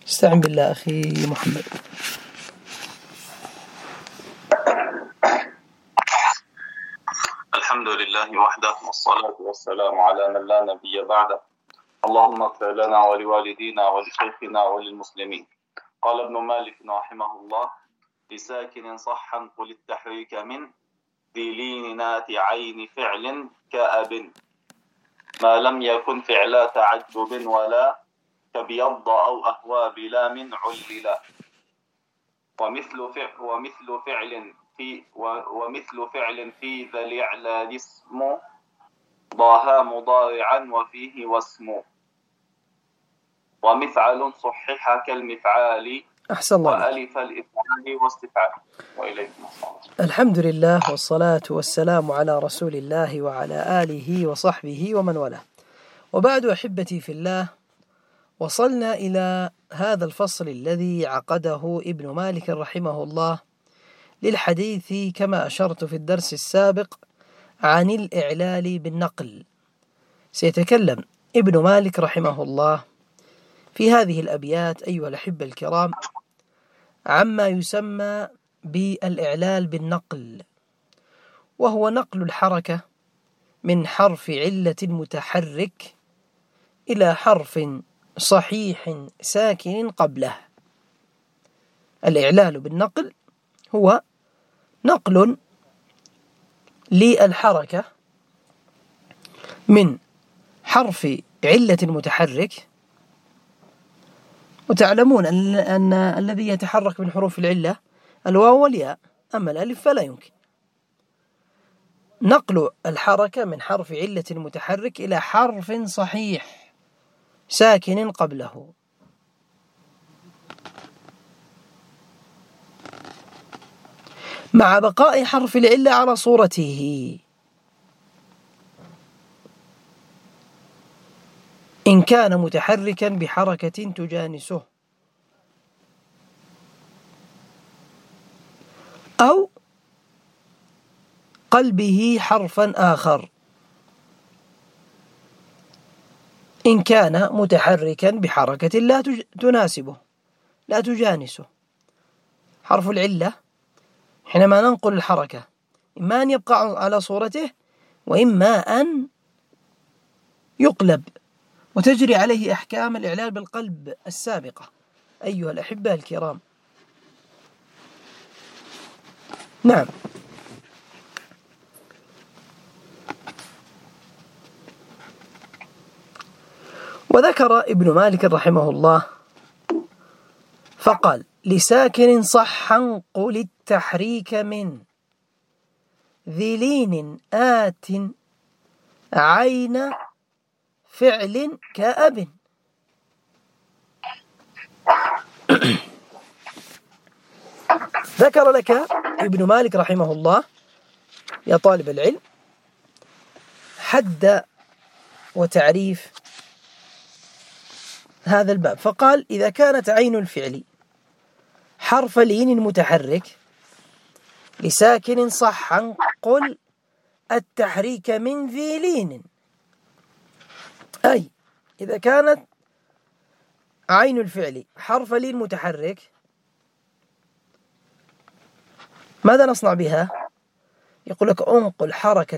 استعن بالله أخي محمد. الحمد لله وحده والصلاة والسلام على من لا نبي بعده. اللهم اغفر لنا ولوالدينا ولشيخنا وللمسلمين. قال ابن مالك رحمه الله: لساكن صحا قل التحريك من ذي لينات عين فعل كأب ما لم يكن فعلا تعجب ولا كبيض أو أهوى بلا من عللا ومثل فعل في ذا الإعلال اسم ضاها مضارعا وفيه واسم ومفعل صحح كالمفعال أحسن الله وألف الإفعال واستفعال. وإليكم السلام. الحمد لله والصلاة والسلام على رسول الله وعلى آله وصحبه ومن والاه. وبعد أحبتي في الله، وصلنا إلى هذا الفصل الذي عقده ابن مالك رحمه الله للحديث كما أشرت في الدرس السابق عن الإعلال بالنقل. سيتكلم ابن مالك رحمه الله في هذه الأبيات أيها الأحبة الكرام عما يسمى بالإعلال بالنقل، وهو نقل الحركة من حرف علة متحرك إلى حرف صحيح ساكن قبله. الإعلال بالنقل هو نقل للحركة من حرف علة متحرك، وتعلمون أن الذي يتحرك من حروف العلة الواو والياء، أما الألف فلا يمكن. نقل الحركة من حرف علة متحرك إلى حرف صحيح ساكن قبله. مع بقاء حرف العلة على صورته إن كان متحركا بحركة تجانسه، أو قلبه حرفا آخر إن كان متحركا بحركة لا تناسبه لا تجانسه. حرف العلة حينما ننقل الحركة إما أن يبقى على صورته وإما أن يقلب، وتجري عليه أحكام الإعلال بالقلب السابقة أيها الأحبة الكرام. نعم، وذكر ابن مالك رحمه الله فقال: لساكن صحا قل التحريك من ذي لين آت عين فعل كأب. ذكر لك ابن مالك رحمه الله يا طالب العلم حد وتعريف هذا الباب، فقال: إذا كانت عين الفعل حرف لين متحرك لساكن صحا قل التحريك من ذي لين، أي إذا كانت عين الفعل حرف لين متحرك ماذا نصنع بها؟ يقول لك: انقل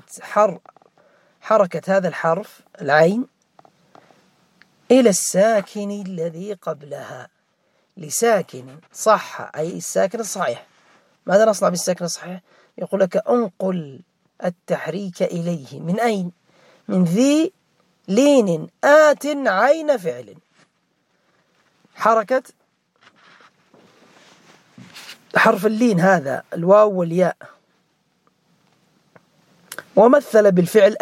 حركة هذا الحرف العين إلى الساكن الذي قبلها. لساكن صح أي الساكن الصحيح. ماذا نصنع بالساكن الصحيح؟ يقول لك: انقل التحريك إليه من أين؟ من ذي لين آت عين فعل. حركة حرف اللين هذا الواو والياء، ومثل بالفعل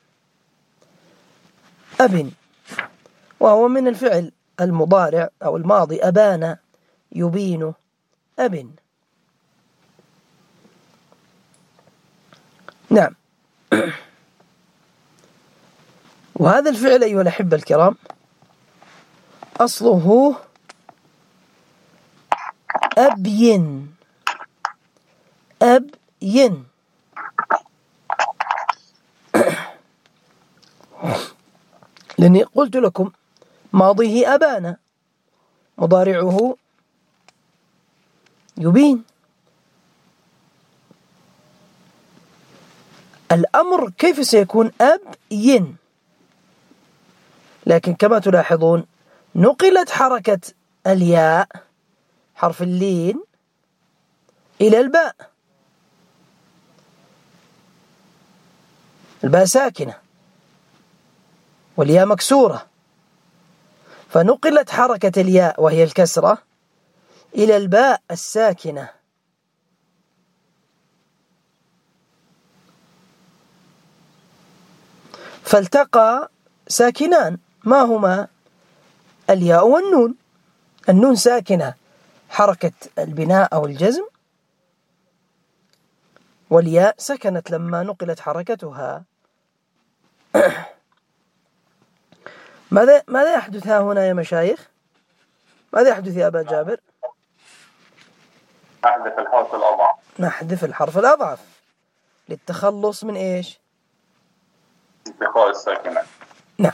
أب، وهو من الفعل المضارع أو الماضي أبان يبين أب. نعم، وهذا الفعل أيها الأحبة الكرام أصله أبين، لأني قلت لكم ماضيه أبان، مضارعه يبين. الأمر كيف سيكون؟ أبين. لكن كما تلاحظون نقلت حركة الياء حرف اللين إلى الباء. الباء ساكنة والياء مكسورة، فنقلت حركة الياء وهي الكسرة إلى الباء الساكنة. فالتقى ساكنان، ما هما؟ الياء والنون. النون ساكنة حركة البناء أو الجزم، والياء سكنت لما نقلت حركتها. ماذا يحدث ها هنا يا مشايخ؟ ماذا يحدث يا أبا جابر؟ نحذف الحرف الأضعف. نحذف الحرف الأضعف للتخلص من إيش؟ التقاء الساكنة. نعم،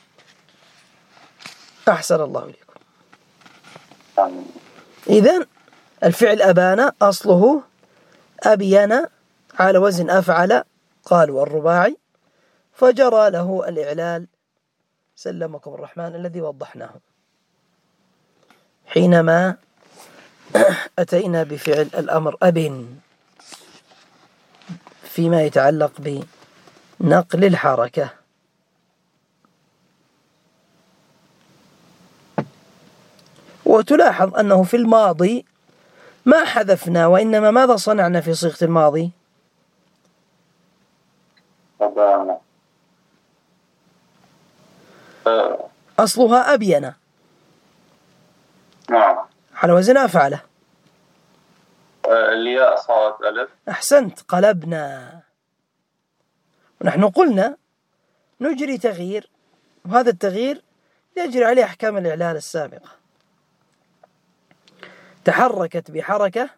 أحسن الله إليكم. إذن الفعل أبان أصله أبين على وزن أفعل، قالوا الرباعي، فجرى له الإعلال سلمكم الرحمن الذي وضحناه حينما أتينا بفعل الأمر أبن فيما يتعلق بنقل الحركة. وتلاحظ أنه في الماضي ما حذفنا، وإنما ماذا صنعنا في صيغة الماضي؟ أصلها أبين. نعم. على وزن أفعله. الياء صارت ألف. أحسنت، قلبنا. ونحن قلنا نجري تغيير، وهذا التغيير يجري عليه أحكام الإعلال السابقة. تحركت بحركة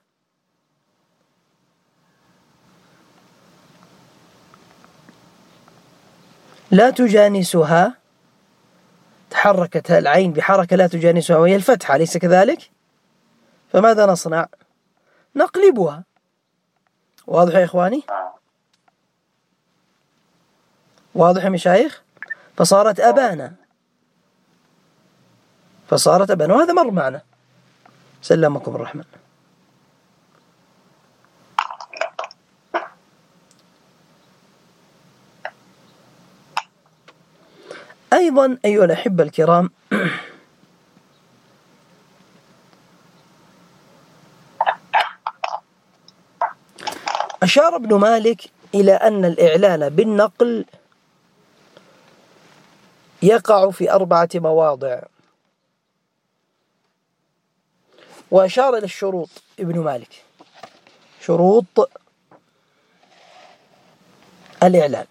لا تجانسها، تحركت العين بحركة لا تجانسها وهي الفتحة، أليس كذلك؟ فماذا نصنع؟ نقلبها. واضح يا إخواني؟ واضح يا مشايخ؟ فصارت أبانا، وهذا مر معنا سلمكم الرحمن. أيضا أيها الأحبة الكرام، أشار ابن مالك إلى أن الإعلان بالنقل يقع في 4 مواضع، وأشار إلى الشروط ابن مالك، شروط الإعلان.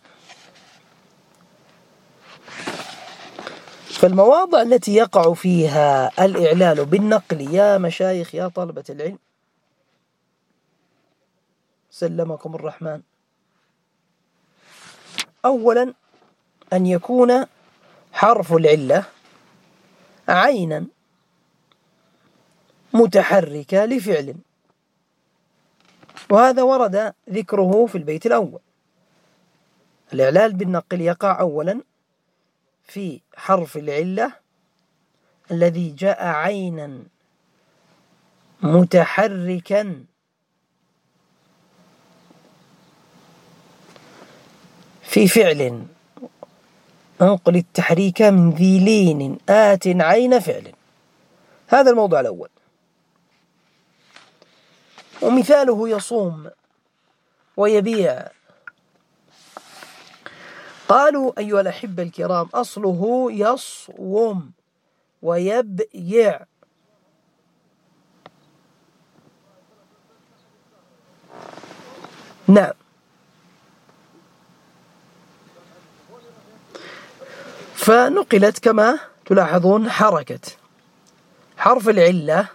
فالمواضع التي يقع فيها الإعلال بالنقل يا مشايخ يا طلبة العلم سلمكم الرحمن: أولا أن يكون حرف العلة عينا متحركة لفعل، وهذا ورد ذكره في البيت الأول. الإعلال بالنقل يقع أولا في حرف العلة الذي جاء عينا متحركا في فعل، انقل التحريك من ذي لين آت عين فعل. هذا الموضع الأول. ومثاله يصوم ويبيع. قالوا أيها الأحبة الكرام أصله يصوم ويبيع. نعم. فنقلت كما تلاحظون حركة حرف العلة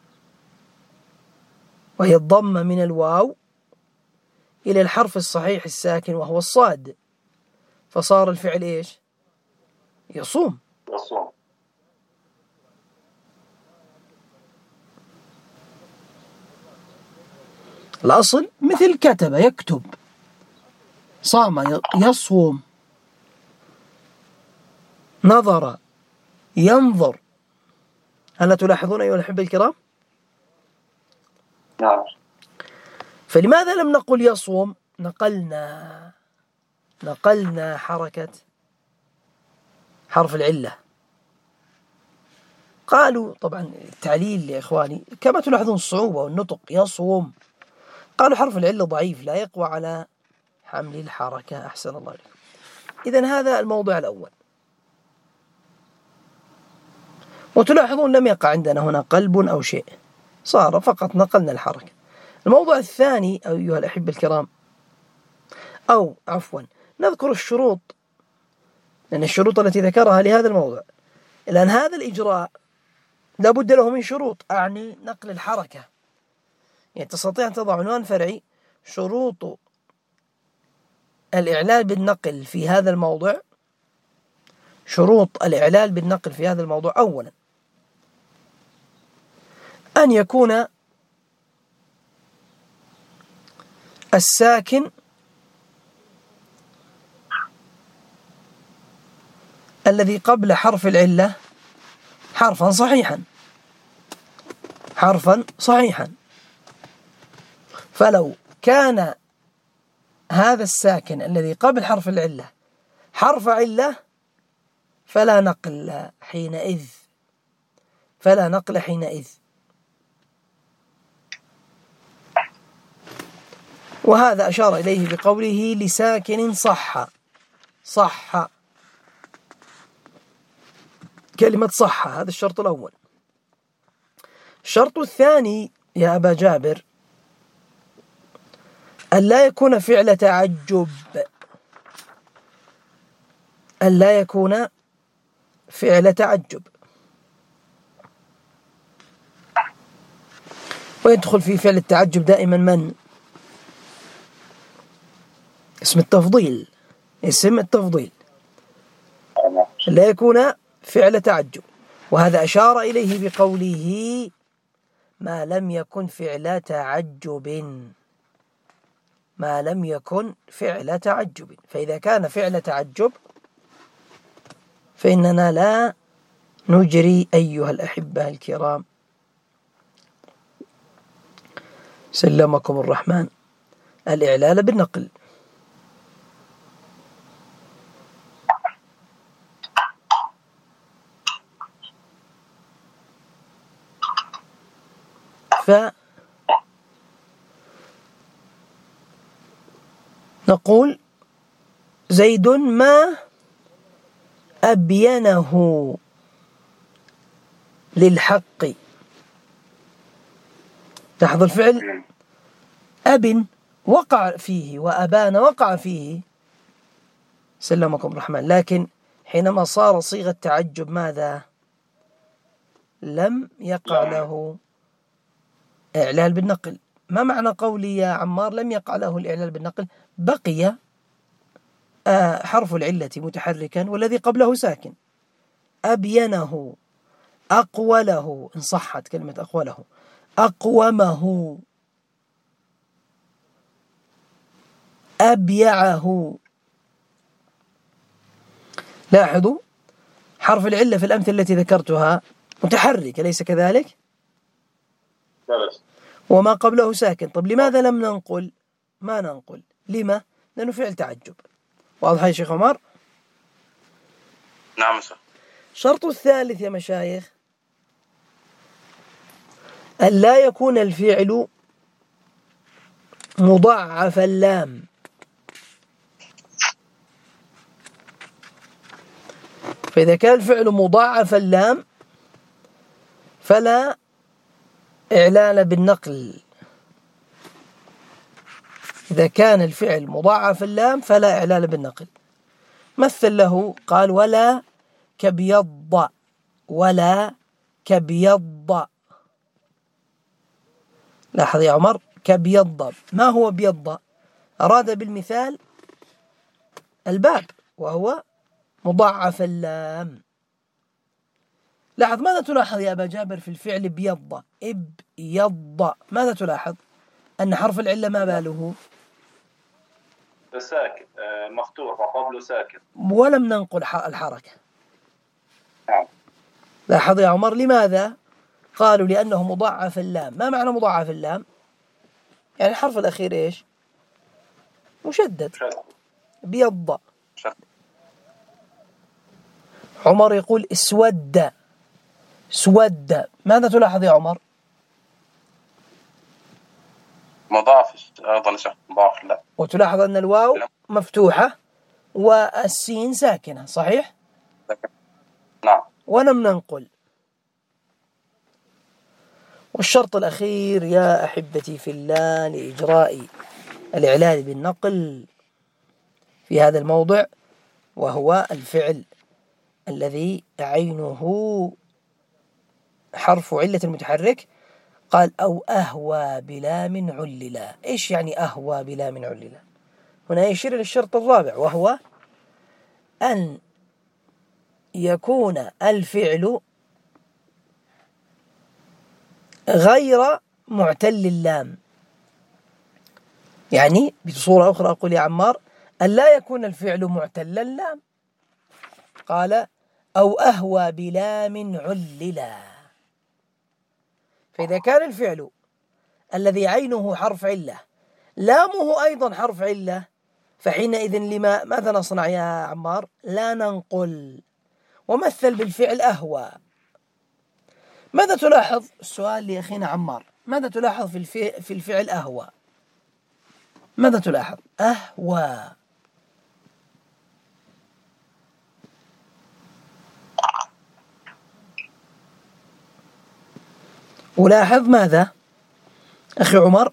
وهي الضمة من الواو إلى الحرف الصحيح الساكن وهو الصاد، فصار الفعل إيش؟ يصوم. الأصل مثل كتب يكتب، صام يصوم، نظر ينظر. هل تلاحظون أيها الأحبة الكرام؟ نعم. فلماذا لم نقل يصوم؟ نقلنا حركة حرف العلة. قالوا طبعا التعليل يا إخواني كما تلاحظون الصعوبة والنطق، يصوم. قالوا حرف العلة ضعيف لا يقوى على حمل الحركة. أحسن الله عليكم. إذن هذا الموضوع الأول. وتلاحظون لم يقع عندنا هنا قلب أو شيء، صار فقط نقلنا الحركة. الموضوع الثاني أيها الأحبة الكرام، أو عفوا نذكر الشروط، لأن الشروط التي ذكرها لهذا الموضوع، لأن هذا الإجراء لابد له من شروط، أعني نقل الحركة. يعني تستطيع أن تضع عنوان فرعي شروط الإعلال بالنقل في هذا الموضوع. شروط الإعلال بالنقل في هذا الموضوع: أولا أن يكون الساكن الذي قبل حرف العلة حرفا صحيحا. فلو كان هذا الساكن الذي قبل حرف العلة حرف علة فلا نقل حينئذ. وهذا أشار إليه بقوله لساكن صح. كلمة صح، هذا الشرط الأول. الشرط الثاني يا أبا جابر أن لا يكون فعل تعجب. ويدخل في فعل التعجب دائما من؟ اسم التفضيل. لا يكون فعل تعجب، وهذا أشار إليه بقوله ما لم يكن فعل تعجب. فإذا كان فعل تعجب فإننا لا نجري أيها الأحبة الكرام سلمكم الرحمن الإعلال بالنقل. فنقول زيد ما أبينه للحق. لاحظ الفعل أبن وقع فيه وأبان وقع فيه سلمكم الرحمن، لكن حينما صار صيغة تعجب ماذا؟ لم يقع له إعلال بالنقل. ما معنى قولي يا عمار لم يقع له الإعلال بالنقل؟ بقي حرف العلة متحركا والذي قبله ساكن. أبينه، أقوله إن صحت كلمة أقوله، أقومه، أبيعه. لاحظوا حرف العلة في الأمثلة التي ذكرتها متحرك، أليس كذلك؟ وما قبله ساكن. طب لماذا لم ننقل؟ ما ننقل لما؟ لأنه فعل تعجب. واضح يا شيخ عمر؟ نعم سر. الشرط الثالث يا مشايخ أن لا يكون الفعل مضاعف اللام. فإذا كان الفعل مضاعف اللام فلا إعلال بالنقل. إذا كان الفعل مضاعف اللام فلا إعلال بالنقل. مثل له قال ولا كبيض. لاحظ يا عمر كبيض، ما هو بيض؟ أراد بالمثال الباب وهو مضاعف اللام. لاحظ ماذا تلاحظ يا أبا جابر في الفعل بيض؟ إبيض، ماذا تلاحظ؟ أن حرف العلة ما باله ساكن مفتوح وقبله ساكن ولم ننقل الحركة. نعم. لاحظ يا عمر لماذا؟ قالوا لأنه مضاعف اللام. ما معنى مضاعف اللام؟ يعني الحرف الأخير إيش؟ مشدد بيض. عمر يقول اسود، سود، ماذا تلاحظ يا عمر؟ مضاف أيضا مضاف لا. وتلاحظ أن الواو مفتوحة والسين ساكنة، صحيح؟ نعم. ولم ننقل. والشرط الأخير يا أحبتي في الله لإجراء الإعلال بالنقل في هذا الموضع وهو الفعل الذي عينه حرف علة المتحرك. قال أو أهوى بلام عللا. إيش يعني أهوى بلام عللا؟ هنا يشير للشرط الرابع وهو أن يكون الفعل غير معتل اللام. يعني بصورة أخرى أقول يا عمار أن لا يكون الفعل معتل اللام. قال أو أهوى بلام عللا. فإذا كان الفعل الذي عينه حرف علة لامه أيضا حرف علة فحينئذ ماذا نصنع يا عمار؟ لا ننقل. ومثل بالفعل أهوى. ماذا تلاحظ؟ السؤال لأخينا عمار، ماذا تلاحظ في الفعل أهوى؟ ماذا تلاحظ؟ أهوى. ولاحظ ماذا أخي عمر؟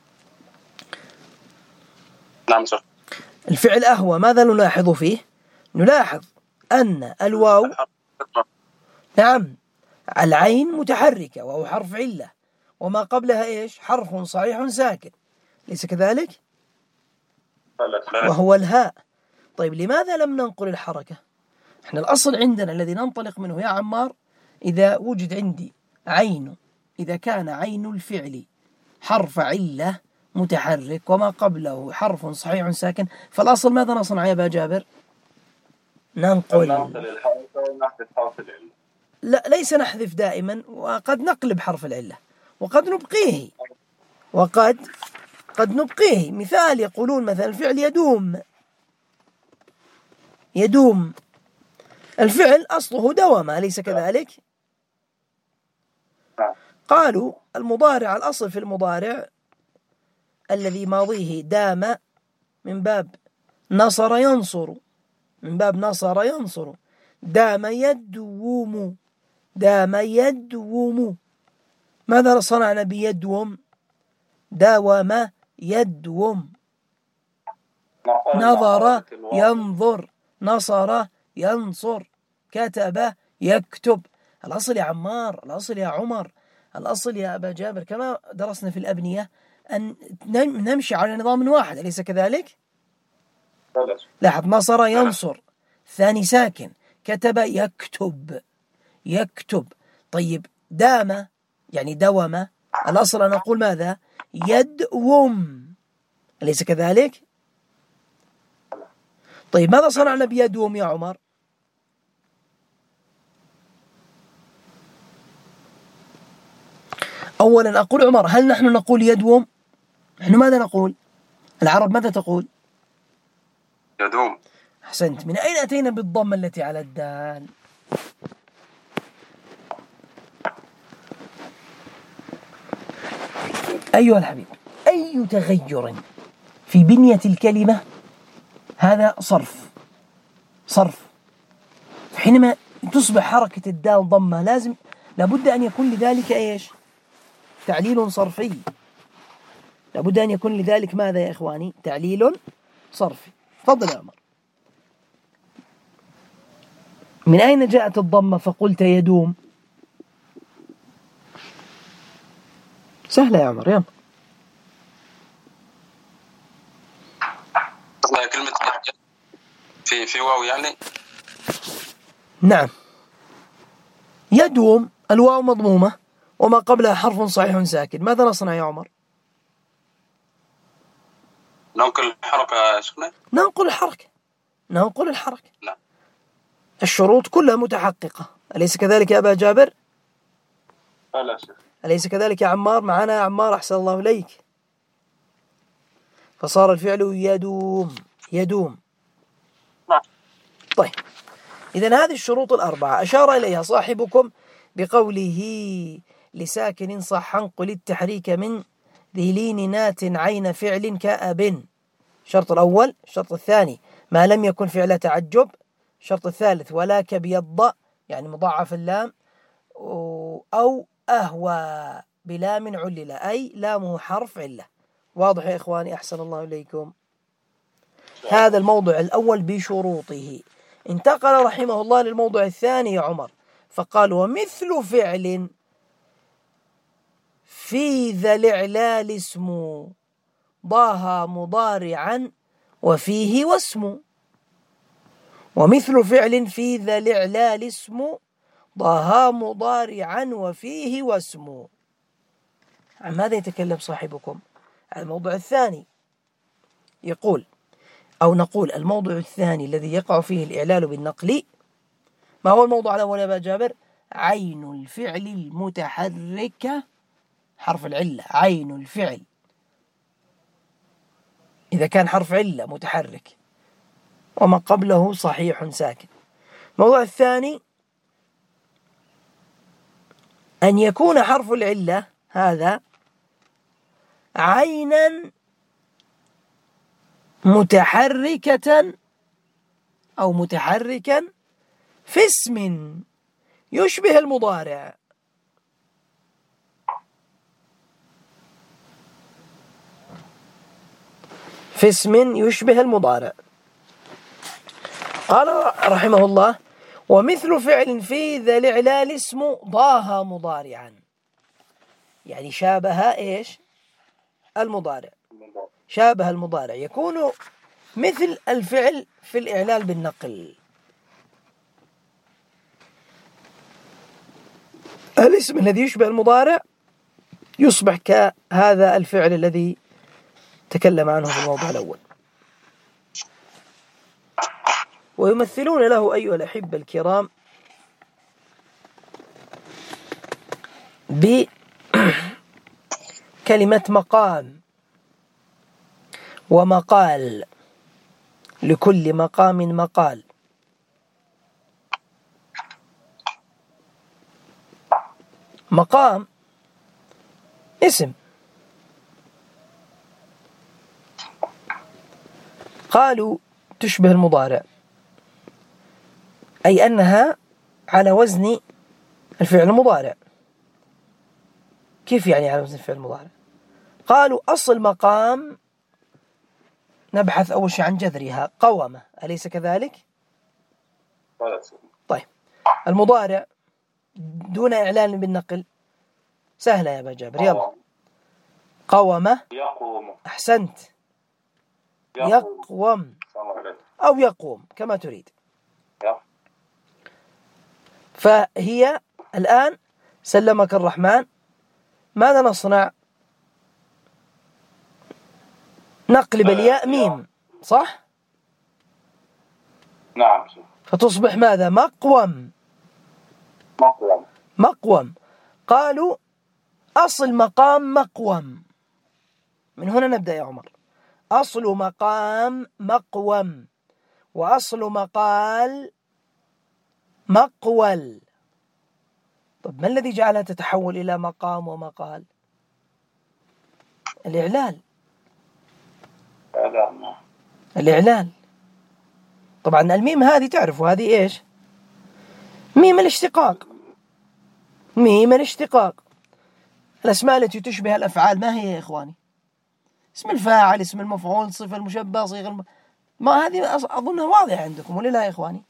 نعم سر. الفعل أهوى ماذا نلاحظ فيه؟ نلاحظ أن الواو نعم العين متحركة وهو حرف علة وما قبلها إيش؟ حرف صحيح ساكن، ليس كذلك؟ وهو الهاء. طيب لماذا لم ننقل الحركة؟ احنا الأصل عندنا الذي ننطلق منه يا عمار إذا وجد عندي عين، إذا كان عين الفعل حرف علة متحرك وما قبله حرف صحيح ساكن فالأصل ماذا نصنع يا أبا جابر؟ ننقل الحركة ونحذف حرف العلة. لا، ليس نحذف دائما، وقد نقلب حرف العلة وقد نبقيه وقد نبقيه. مثال يقولون مثلا الفعل يدوم. يدوم الفعل أصله دوم، أليس كذلك؟ قالوا المضارع الأصل في المضارع الذي ماضيه دام من باب نصر ينصر، من باب نصر ينصر. دام يدوم، دام يدوم. ماذا صنعنا بيدوم؟ داوم يدوم. نظر ينظر، نصر ينصر، كتب يكتب. الأصل يا عمار، الأصل يا عمر، الأصل يا أبا جابر كما درسنا في الأبنية أن نمشي على نظام واحد، أليس كذلك؟ لاحظ نصر ينصر ثاني ساكن، كتب يكتب يكتب. طيب دام يعني دوم، الأصل أن أقول ماذا؟ يدوم، أليس كذلك؟ طيب ماذا صنعنا بيدوم يا عمر؟ أولا أقول عمر هل نحن نقول يدوم؟ نحن ماذا نقول؟ العرب ماذا تقول؟ يدوم. أحسنت. من أين أتينا بالضمة التي على الدال؟ أيها الحبيب، أي تغير في بنية الكلمة هذا صرف. حينما تصبح حركة الدال ضمة لابد أن يكون لذلك إيش؟ تعليل صرفي. لابد أن يكون لذلك ماذا يا إخواني؟ تعليل صرفي. تفضل يا عمر. من أين جاءت الضمة فقلت يدوم؟ سهلة يا عمر، يلا. كلمة في واو يعني؟ نعم، يدوم الواو مضمومة وما قبلها حرف صحيح ساكن. ماذا نصنع يا عمر؟ ننقل الحركة يا شيخنا؟ ننقل الحركة. نعم. الشروط كلها متحققة، أليس كذلك يا أبا جابر؟ لا شيخ. أليس كذلك يا عمار؟ معنا يا عمار، أحسن الله إليك. فصار الفعل يدوم. نعم. طيب، إذن هذه الشروط الأربعة أشار إليها صاحبكم بقوله لساكن صح انقل التحريك من ذي لين نات عين فعل كأب. الشرط الأول. الشرط الثاني ما لم يكن فعل تعجب. الشرط الثالث ولا كبيض يعني مضاعف اللام، أو أهوى بلام علل أي لامه حرف علة. واضح يا إخواني؟ أحسن الله إليكم. هذا الموضع الأول بشروطه. انتقل رحمه الله للموضع الثاني يا عمر، فقال ومثل فعل في ذا الإعلال اسم ضاها مضارعا وفيه واسم. ومثل فعل في ذا الإعلال اسم ضاها مضارعا وفيه واسم. عن ماذا يتكلم صاحبكم؟ عن الموضع الثاني. يقول أو نقول الموضع الثاني الذي يقع فيه الإعلال بالنقل. ما هو الموضوع الأول يا أبا جابر؟ عين الفعل المتحركة حرف العلة. عين الفعل إذا كان حرف علة متحرك وما قبله صحيح ساكن. الموضوع الثاني أن يكون حرف العلة هذا عينا متحركة أو متحركا في اسم يشبه المضارع. في اسم يشبه المضارع. قال رحمه الله ومثل فعل في ذا الإعلال اسم ضاها مضارعا، يعني شابه إيش؟ المضارع. شابه المضارع يكون مثل الفعل في الإعلال بالنقل. الاسم الذي يشبه المضارع يصبح كهذا الفعل الذي تكلم عنه في الموضوع الأول. ويمثلون له أيها الأحبة الكرام بكلمة مقام ومقال. لكل مقام مقال. مقام اسم، قالوا تشبه المضارع، أي أنها على وزن الفعل المضارع. كيف يعني على وزن الفعل المضارع؟ قالوا أصل مقام نبحث أول شيء عن جذرها قومة، أليس كذلك؟ طيب، المضارع دون إعلان بالنقل سهلة يا أبا جابر، يلا. قومة. يقوم. أحسنت. يقوم أو يقوم كما تريد. فهي الآن سلمك الرحمن، ماذا نصنع؟ نقلب الياء ميم، صح؟ نعم. فتصبح ماذا؟ مقوم. مقوم. قالوا أصل مقام مقوم. من هنا نبدأ يا عمر. أصل مقام مقوم، وأصل مقال مقول. طب ما الذي جعلها تتحول إلى مقام ومقال؟ الإعلال. طبعا الميم هذه تعرفوا هذه إيش؟ ميم الاشتقاق. الأسماء التي تشبه الأفعال ما هي يا إخواني؟ اسم الفاعل، اسم المفعول، صفة المشبه، صيغة ما هذه أظنها واضحة عندكم ولا لا يا إخواني؟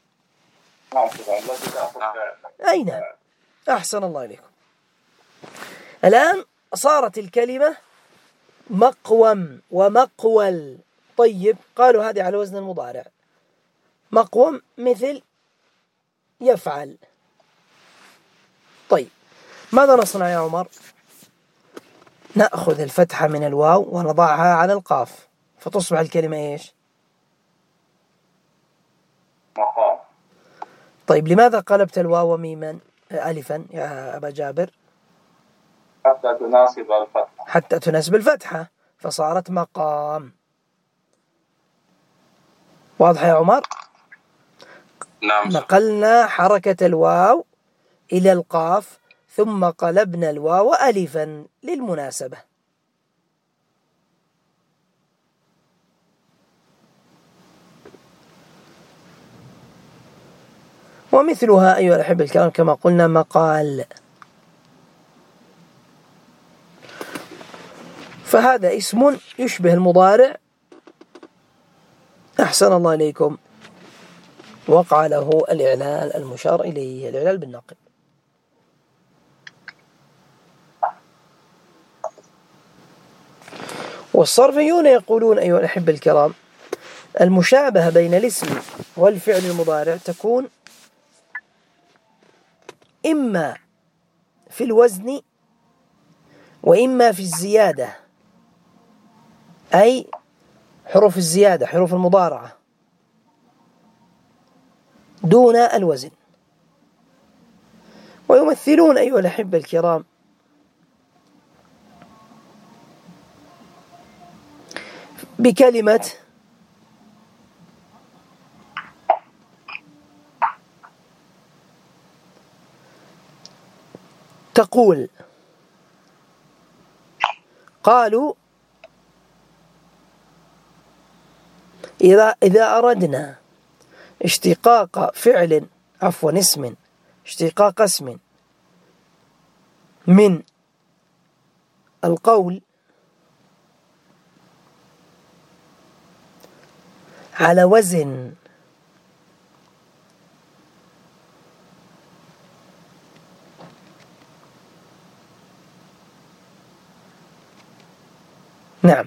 أي نعم. أحسن الله إليكم. الآن صارت الكلمة مقوم ومقول. طيب، قالوا هذه على وزن المضارع. مقوم مثل يفعل. طيب، ماذا نصنع يا عمر؟ نأخذ الفتحة من الواو ونضعها على القاف فتصبح الكلمة إيش؟ مقام. طيب لماذا قلبت الواو ميما ألفا يا أبا جابر؟ حتى تناسب الفتحة. حتى تناسب الفتحة فصارت مقام. واضح يا عمر؟ نعم. نقلنا حركة الواو إلى القاف ثم قلبنا الواو ألفا للمناسبة. ومثلها أيها الأحبة الكرام كما قلنا مقال. فهذا اسم يشبه المضارع. أحسن الله إليكم. وقع له الإعلال المشار إليه، الإعلال بالنقل. والصرفيون يقولون أيها الأحبة الكرام المشابهة بين الاسم والفعل المضارع تكون إما في الوزن وإما في الزيادة، أي حروف الزيادة حروف المضارعة دون الوزن. ويمثلون أيها الأحبة الكرام بكلمة تقول. قالوا إذا أردنا اشتقاق فعل اسم اشتقاق اسم من القول على وزن نعم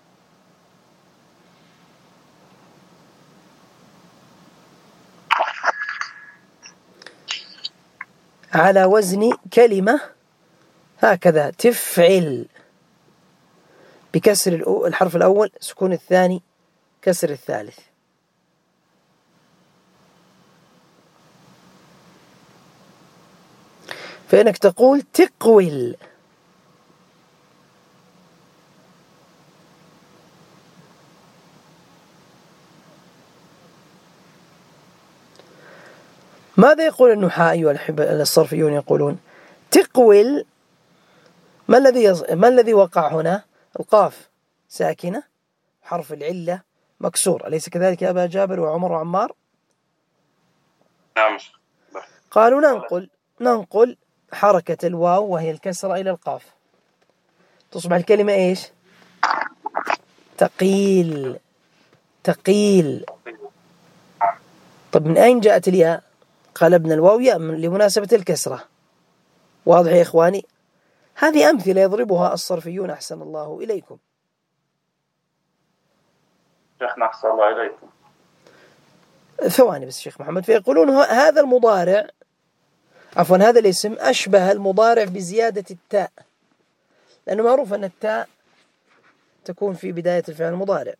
على وزن كلمة هكذا تفعل بكسر الحرف الأول سكون الثاني كسر الثالث. فإنك تقول تقول. ماذا يقول النحاة أيها الأحبة الصرفيون؟ يقولون تقول. ما الذي وقع هنا؟ القاف ساكنة حرف العلة مكسور، أليس كذلك يا أبا جابر وعمر وعمار؟ نعم. قالوا ننقل حركة الواو وهي الكسرة إلى القاف تصبح الكلمة إيش؟ تقيل. تقيل. طب من أين جاءت الياء؟ قلبنا الواو ياء لمناسبة الكسرة. واضح يا إخواني؟ هذه أمثلة يضربها الصرفيون أحسن الله إليكم. شيخنا أحسن الله إليكم. ثواني بس شيخ محمد. فيقولون هذا المضارع هذا الاسم أشبه المضارع بزيادة التاء، لأنه معروف أن التاء تكون في بداية الفعل المضارع.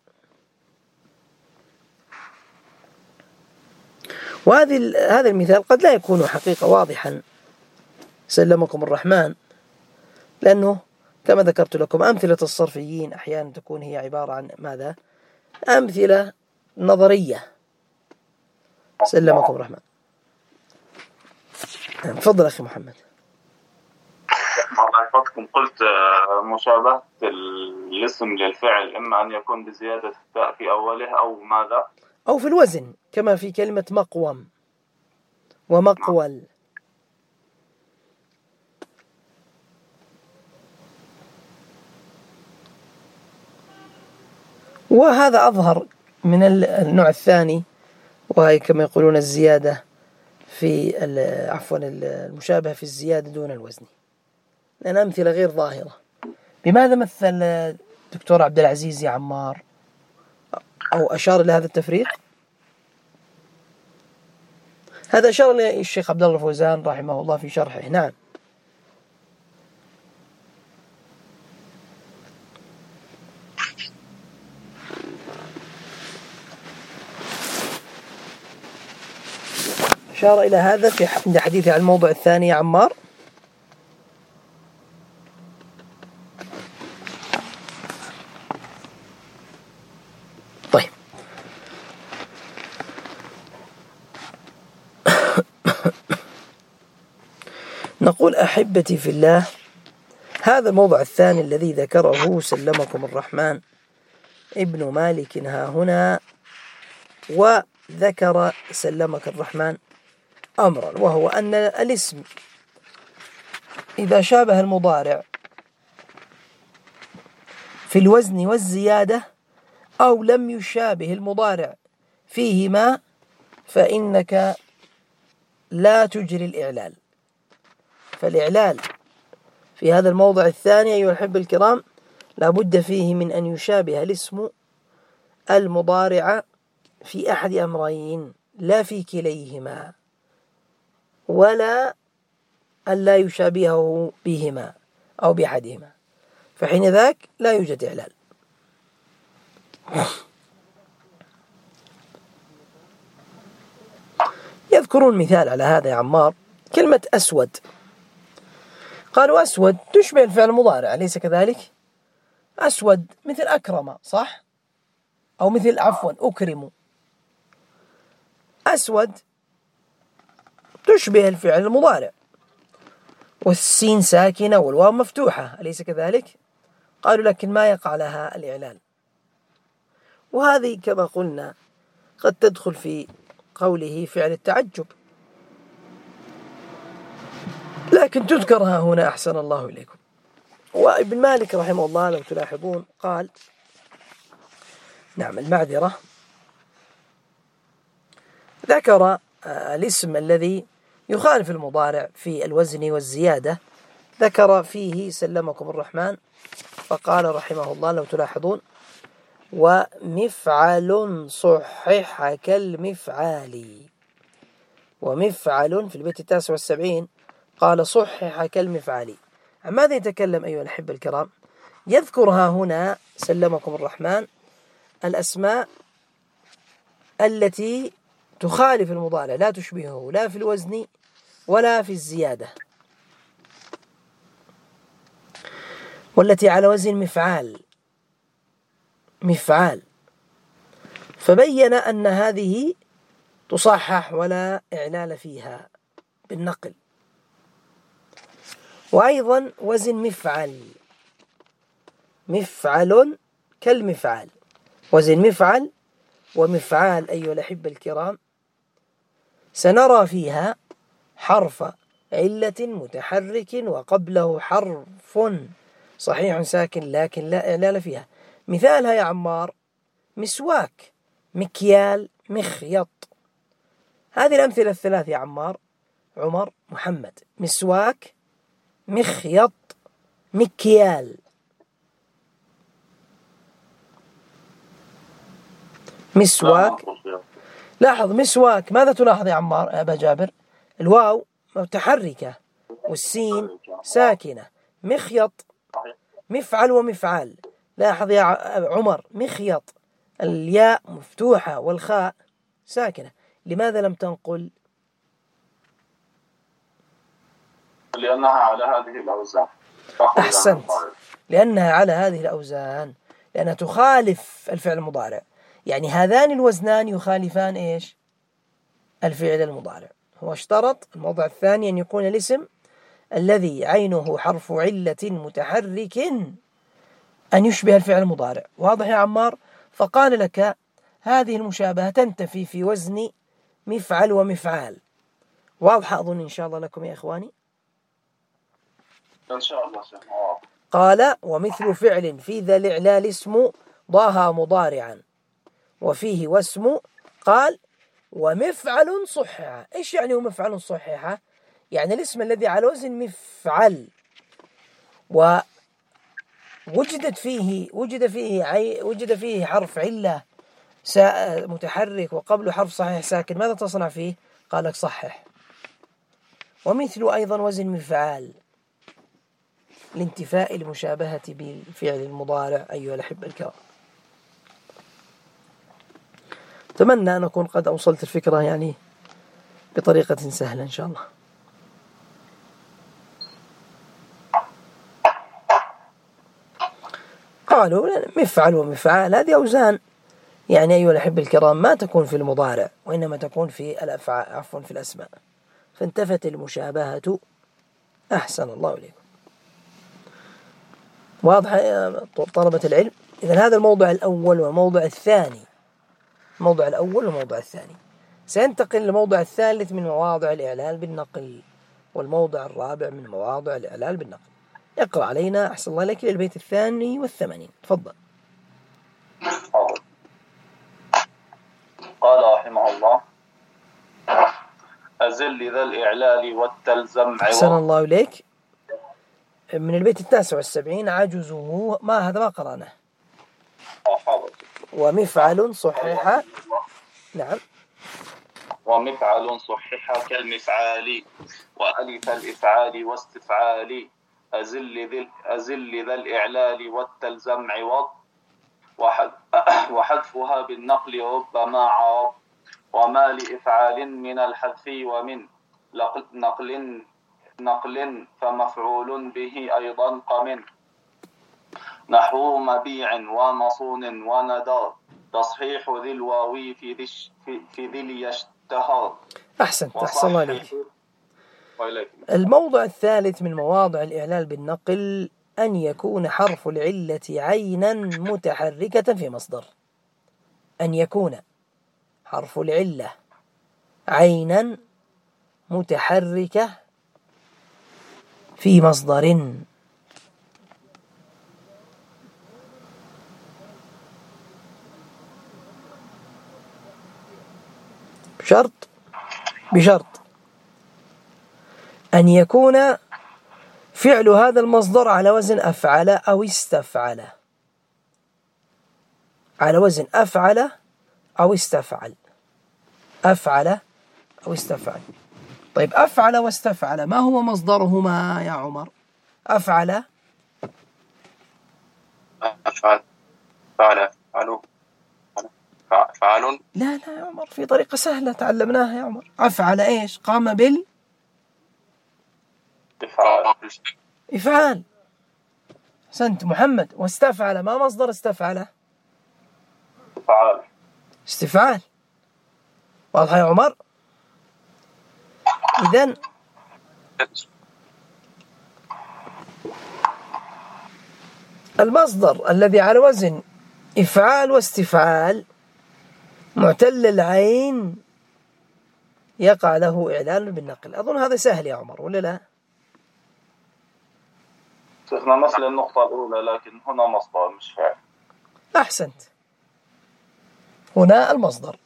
هذا المثال قد لا يكون حقيقة واضحا سلمكم الرحمن، لأنه كما ذكرت لكم أمثلة الصرفيين أحيانا تكون هي عبارة عن ماذا؟ أمثلة نظرية. سلمكم الرحمن. تفضل أخي محمد. الله يحفظكم. قلت مشابهة الاسم للفعل إما أن يكون بزيادة التاء في أوله أو ماذا؟ أو في الوزن كما في كلمة مقوم ومقول. وهذا أظهر من النوع الثاني، وهي كما يقولون الزيادة في المشابهة في الزيادة دون الوزن، لأن أمثلة غير ظاهرة. بماذا مثل دكتور عبد العزيز يا عمار أو أشار إلى هذا التفريق؟ هذا أشار إلى الشيخ عبد الله الفوزان رحمه الله في شرحه. نعم. أشار إلى هذا عند حديثه عن الموضع الثاني يا عمار. طيب نقول أحبتي في الله، هذا الموضع الثاني الذي ذكره سلمكم الرحمن ابن مالك ها هنا، وذكر سلمك الرحمن أمرا، وهو أن الاسم إذا شابه المضارع في الوزن والزيادة أو لم يشابه المضارع فيهما فإنك لا تجري الإعلال. فالإعلال في هذا الموضع الثاني أيها الأحبة الكرام لابد فيه من أن يشابه الاسم المضارع في أحد أمرين، لا في كليهما، ولا أن لا يشابهه بهما أو بأحدهما، فحين ذاك لا يوجد إعلال. يذكرون مثال على هذا يا عمار، كلمة أسود، قالوا أسود تشبه الفعل المضارع، أليس كذلك؟ أسود مثل أكرم، صح؟ أو مثل أكرم. أسود تشبه الفعل المضارع، والسين ساكنة والواو مفتوحة، أليس كذلك؟ قالوا لكن ما يقع لها الإعلال، وهذه كما قلنا قد تدخل في قوله فعل التعجب، لكن تذكرها هنا أحسن الله إليكم. وابن مالك رحمه الله لو تلاحظون قال، نعم المعذرة، ذكر الاسم الذي يخالف المضارع في الوزن والزيادة، ذكر فيه سلمكم الرحمن فقال رحمه الله لو تلاحظون: ومفعل صحح كالمفعال. ومفعل في البيت 79 قال صحح كالمفعال. عن ماذا يتكلم أيها الأحبة الكرام؟ يذكرها هنا سلمكم الرحمن الأسماء التي تخالف المضارع، لا تشبهه لا في الوزن ولا في الزيادة، والتي على وزن مفعال، فبين أن هذه تصحح ولا إعلال فيها بالنقل. وأيضا وزن مفعل كالمفعال، وزن مفعل ومفعال أيها الأحبة الكرام سنرى فيها حرف علة متحرك وقبله حرف صحيح ساكن لكن لا إعلال فيها. مثالها يا عمار: مسواك، مكيال، مخيط. هذه الأمثلة الثلاث يا عمر محمد: مسواك، مخيط، مكيال. مسواك، لاحظ مسواك، ماذا تلاحظ يا عمار يا أبا جابر؟ الواو متحركة والسين ساكنة. مخيط مفعل ومفعال، لاحظ يا عمر مخيط الياء مفتوحة والخاء ساكنة. لماذا لم تنقل؟ لأنها على هذه الأوزان. أحسنت، لأنها على هذه الأوزان، لأنها تخالف الفعل المضارع. يعني هذان الوزنان يخالفان إيش؟ الفعل المضارع. هو اشترط الموضع الثاني أن يكون الاسم الذي عينه حرف علة متحرك أن يشبه الفعل المضارع. واضح يا عمار؟ فقال لك هذه المشابهة تنتفي في وزن مفعل ومفعال. واضحة أظن إن شاء الله لكم يا إخواني؟ إن شاء الله. قال: ومثل فعل في ذا الإعلال اسم ضاها مضارعا وفيه واسم. قال: ومفعل صحح. إيش يعني ومفعل صحح؟ يعني الاسم الذي على وزن مفعل ووجد فيه حرف علة متحرك وقبله حرف صحيح ساكن، ماذا تصنع فيه؟ قال لك صحح. ومثل أيضا وزن مفعال لانتفاء المشابهة بالفعل المضارع. أيها الأحبة الكرام، أتمنى أن أكون قد أوصلت الفكرة يعني بطريقة سهلة إن شاء الله. قالوا مفعل ومفعال هذه أوزان يعني أيها الأحبة الكرام ما تكون في المضارع وإنما تكون في الأفعال، عفوا في الأسماء، فانتفت المشابهة. أحسن الله إليكم. واضح يا طلبة العلم؟ إذن هذا الموضع الأول والموضع الثاني، الموضع الأول والموضع الثاني. سينتقل للموضع الثالث من مواضع الإعلال بالنقل، والموضع الرابع من مواضع الإعلال بالنقل. اقرأ علينا أحسن الله لك للبيت 82. تفضل. قال رحمه الله: أزل ذا الإعلال والتلزم. أحسن الله إليك. من البيت 79 عجزه، ما هذا ما قرأناه. ومفعل صحيح. نعم. ومفعل صحيح كالمفعال وألف الإفعال واستفعال. أزل ذا الإعلال والتلزم عوض وحذفها بالنقل ربما عرض. وما لإفعال من الحذف ومن نقل فمفعول به أيضا قمن. نحو مبيع ومصون وندر تصحيح ذي الواوي في ذي ليشتهر. أحسنت، أحسن الله عليك. الموضع الثالث من مواضع الإعلال بالنقل أن يكون حرف العلة عينا متحركة في مصدر. أن يكون حرف العلة عينا متحركة في مصدر. بشرط أن يكون فعل هذا المصدر على وزن أفعل أو استفعل. على وزن أفعل أو استفعل. أفعل أو استفعل. طيب أفعل واستفعل ما هو مصدرهما يا عمر؟ أفعل فعل. لا يا عمر، في طريقة سهلة تعلمناها يا عمر. أفعل إيش؟ قام إفعال. أحسنت محمد. واستفعل ما مصدر استفعل؟ استفعال. واضح يا عمر؟ إذن المصدر الذي على وزن إفعال واستفعال معتل العين يقع له إعلان بالنقل. أظن هذا سهل يا عمر ولا لا؟ شيخنا مثل النقطة الأولى، لكن هنا مصدر مش فاعل. أحسنت، هنا المصدر.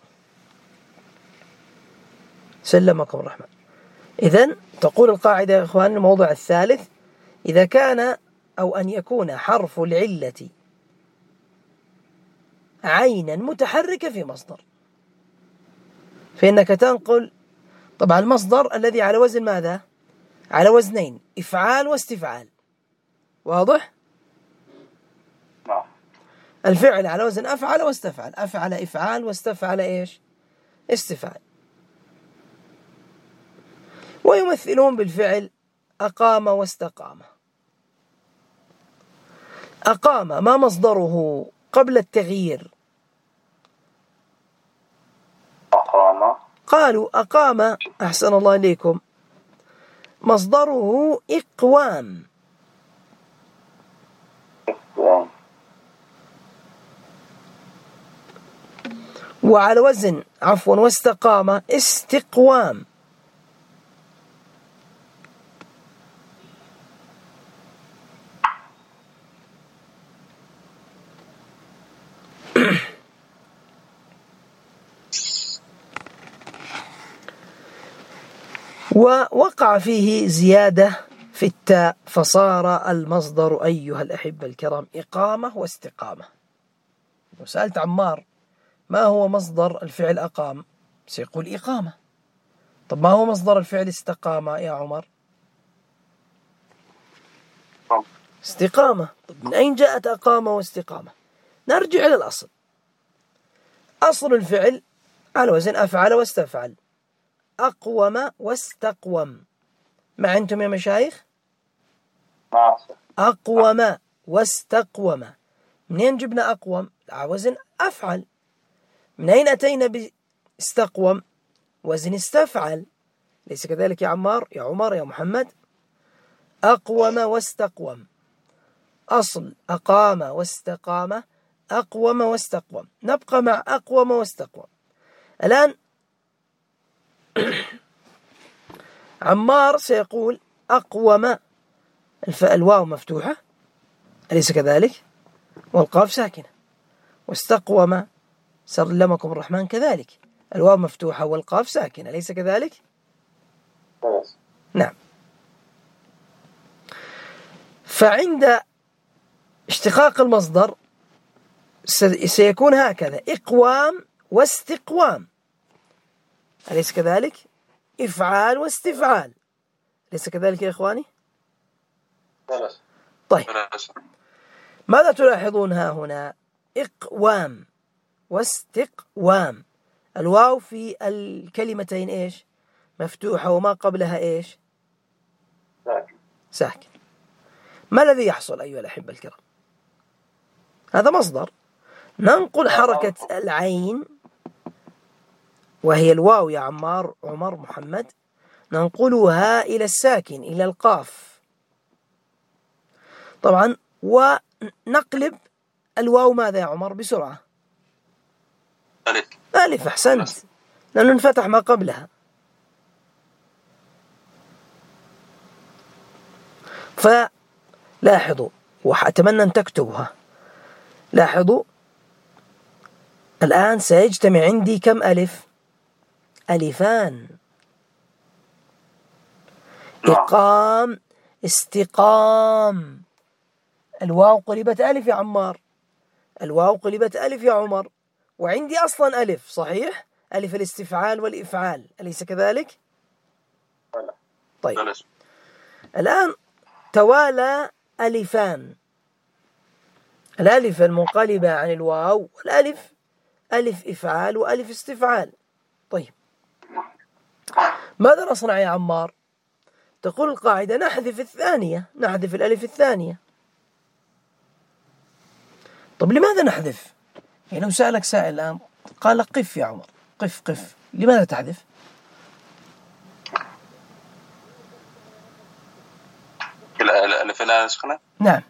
سلمكم الرحمن. إذن تقول القاعدة يا إخوان الموضوع الثالث: إذا كان أو أن يكون حرف العلة عينا متحركة في مصدر، فإنك تنقل طبعا المصدر الذي على وزن ماذا؟ على وزنين، إفعال واستفعال. واضح؟ الفعل على وزن أفعل واستفعل. أفعل إفعال واستفعل إيش؟ استفعال. ويمثلون بالفعل أقام واستقام. أقام ما مصدره قبل التغيير؟ قالوا أقام، أحسن الله إليكم، مصدره إقوام. وعلى وزن واستقام استقوام. ووقع فيه زيادة في التاء فصار المصدر أيها الأحبة الكرام إقامة واستقامة. وسألت عمار ما هو مصدر الفعل أقام؟ سيقول إقامة. طب ما هو مصدر الفعل استقامة يا عمر؟ استقامة. طب من أين جاءت أقامة واستقامة؟ نرجع إلى الأصل. أصل الفعل على وزن أفعل واستفعل. أقوم واستقوم. ما أنتم يا مشايخ؟ أقوم واستقوم. منين جبنا أقوم؟ على وزن أفعل. من أين أتينا باستقوم؟ وزن استفعل. ليس كذلك يا عمار يا عمر يا محمد؟ أقوم واستقوم. أصل أقام واستقام، أقوم واستقوم. نبقى مع أقوم واستقوم. الآن عمار سيقول أقوم، الواو مفتوحة أليس كذلك؟ والقاف ساكنة. واستقوم سلمكم الرحمن كذلك، الواو مفتوحة والقاف ساكنة أليس كذلك؟ نعم. فعند اشتقاق المصدر سيكون هكذا: إقوام واستقوام أليس كذلك؟ إفعال واستفعال أليس كذلك يا إخواني؟ طيب، ماذا تلاحظون ها هنا؟ إقوام واستقوام، الواو في الكلمتين إيش؟ مفتوحة، وما قبلها إيش؟ ساكن. ما الذي يحصل أيها الأحبة الكرام؟ هذا مصدر، ننقل حركة العين وهي الواو يا عمار عمر محمد، ننقلها إلى الساكن إلى القاف طبعا، ونقلب الواو ماذا يا عمر بسرعة؟ ألف. أحسنت، لأنه انفتح ما قبلها. فلاحظوا، وأتمنى أن تكتبوها، لاحظوا الآن سيجتمع عندي كم ألف؟ ألفان. إقام استقام، الواو قلبت ألف يا عمار، الواو قلبت ألف يا عمر، وعندي أصلا ألف صحيح، ألف الاستفعال والإفعال أليس كذلك؟ طيب، الآن توالى ألفان، الألف المنقلبة عن الواو والألف ألف إفعال وألف استفعال. طيب، ماذا نصنع يا عمار؟ تقول القاعدة نحذف الثانية، نحذف الألف الثانية. طب لماذا نحذف؟ يعني لو سألك سائل الآن قال قف يا عمر، قف، لماذا تحذف؟ الألف الآن شخنا؟ نعم،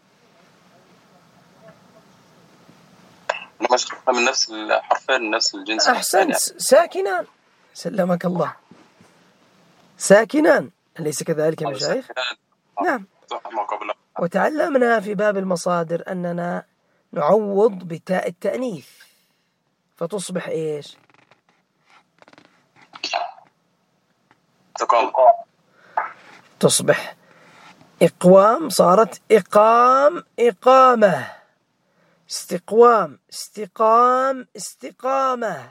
من نفس الحرفين نفس الجنس. أحسنت، ساكنان، سلمك الله، ساكنان أليس كذلك يا مشايخ؟ نعم. وتعلمنا في باب المصادر أننا نعوض بتاء التأنيث فتصبح إيش؟ تصبح إقوام، صارت إقام إقامة، استقوام استقام استقامة.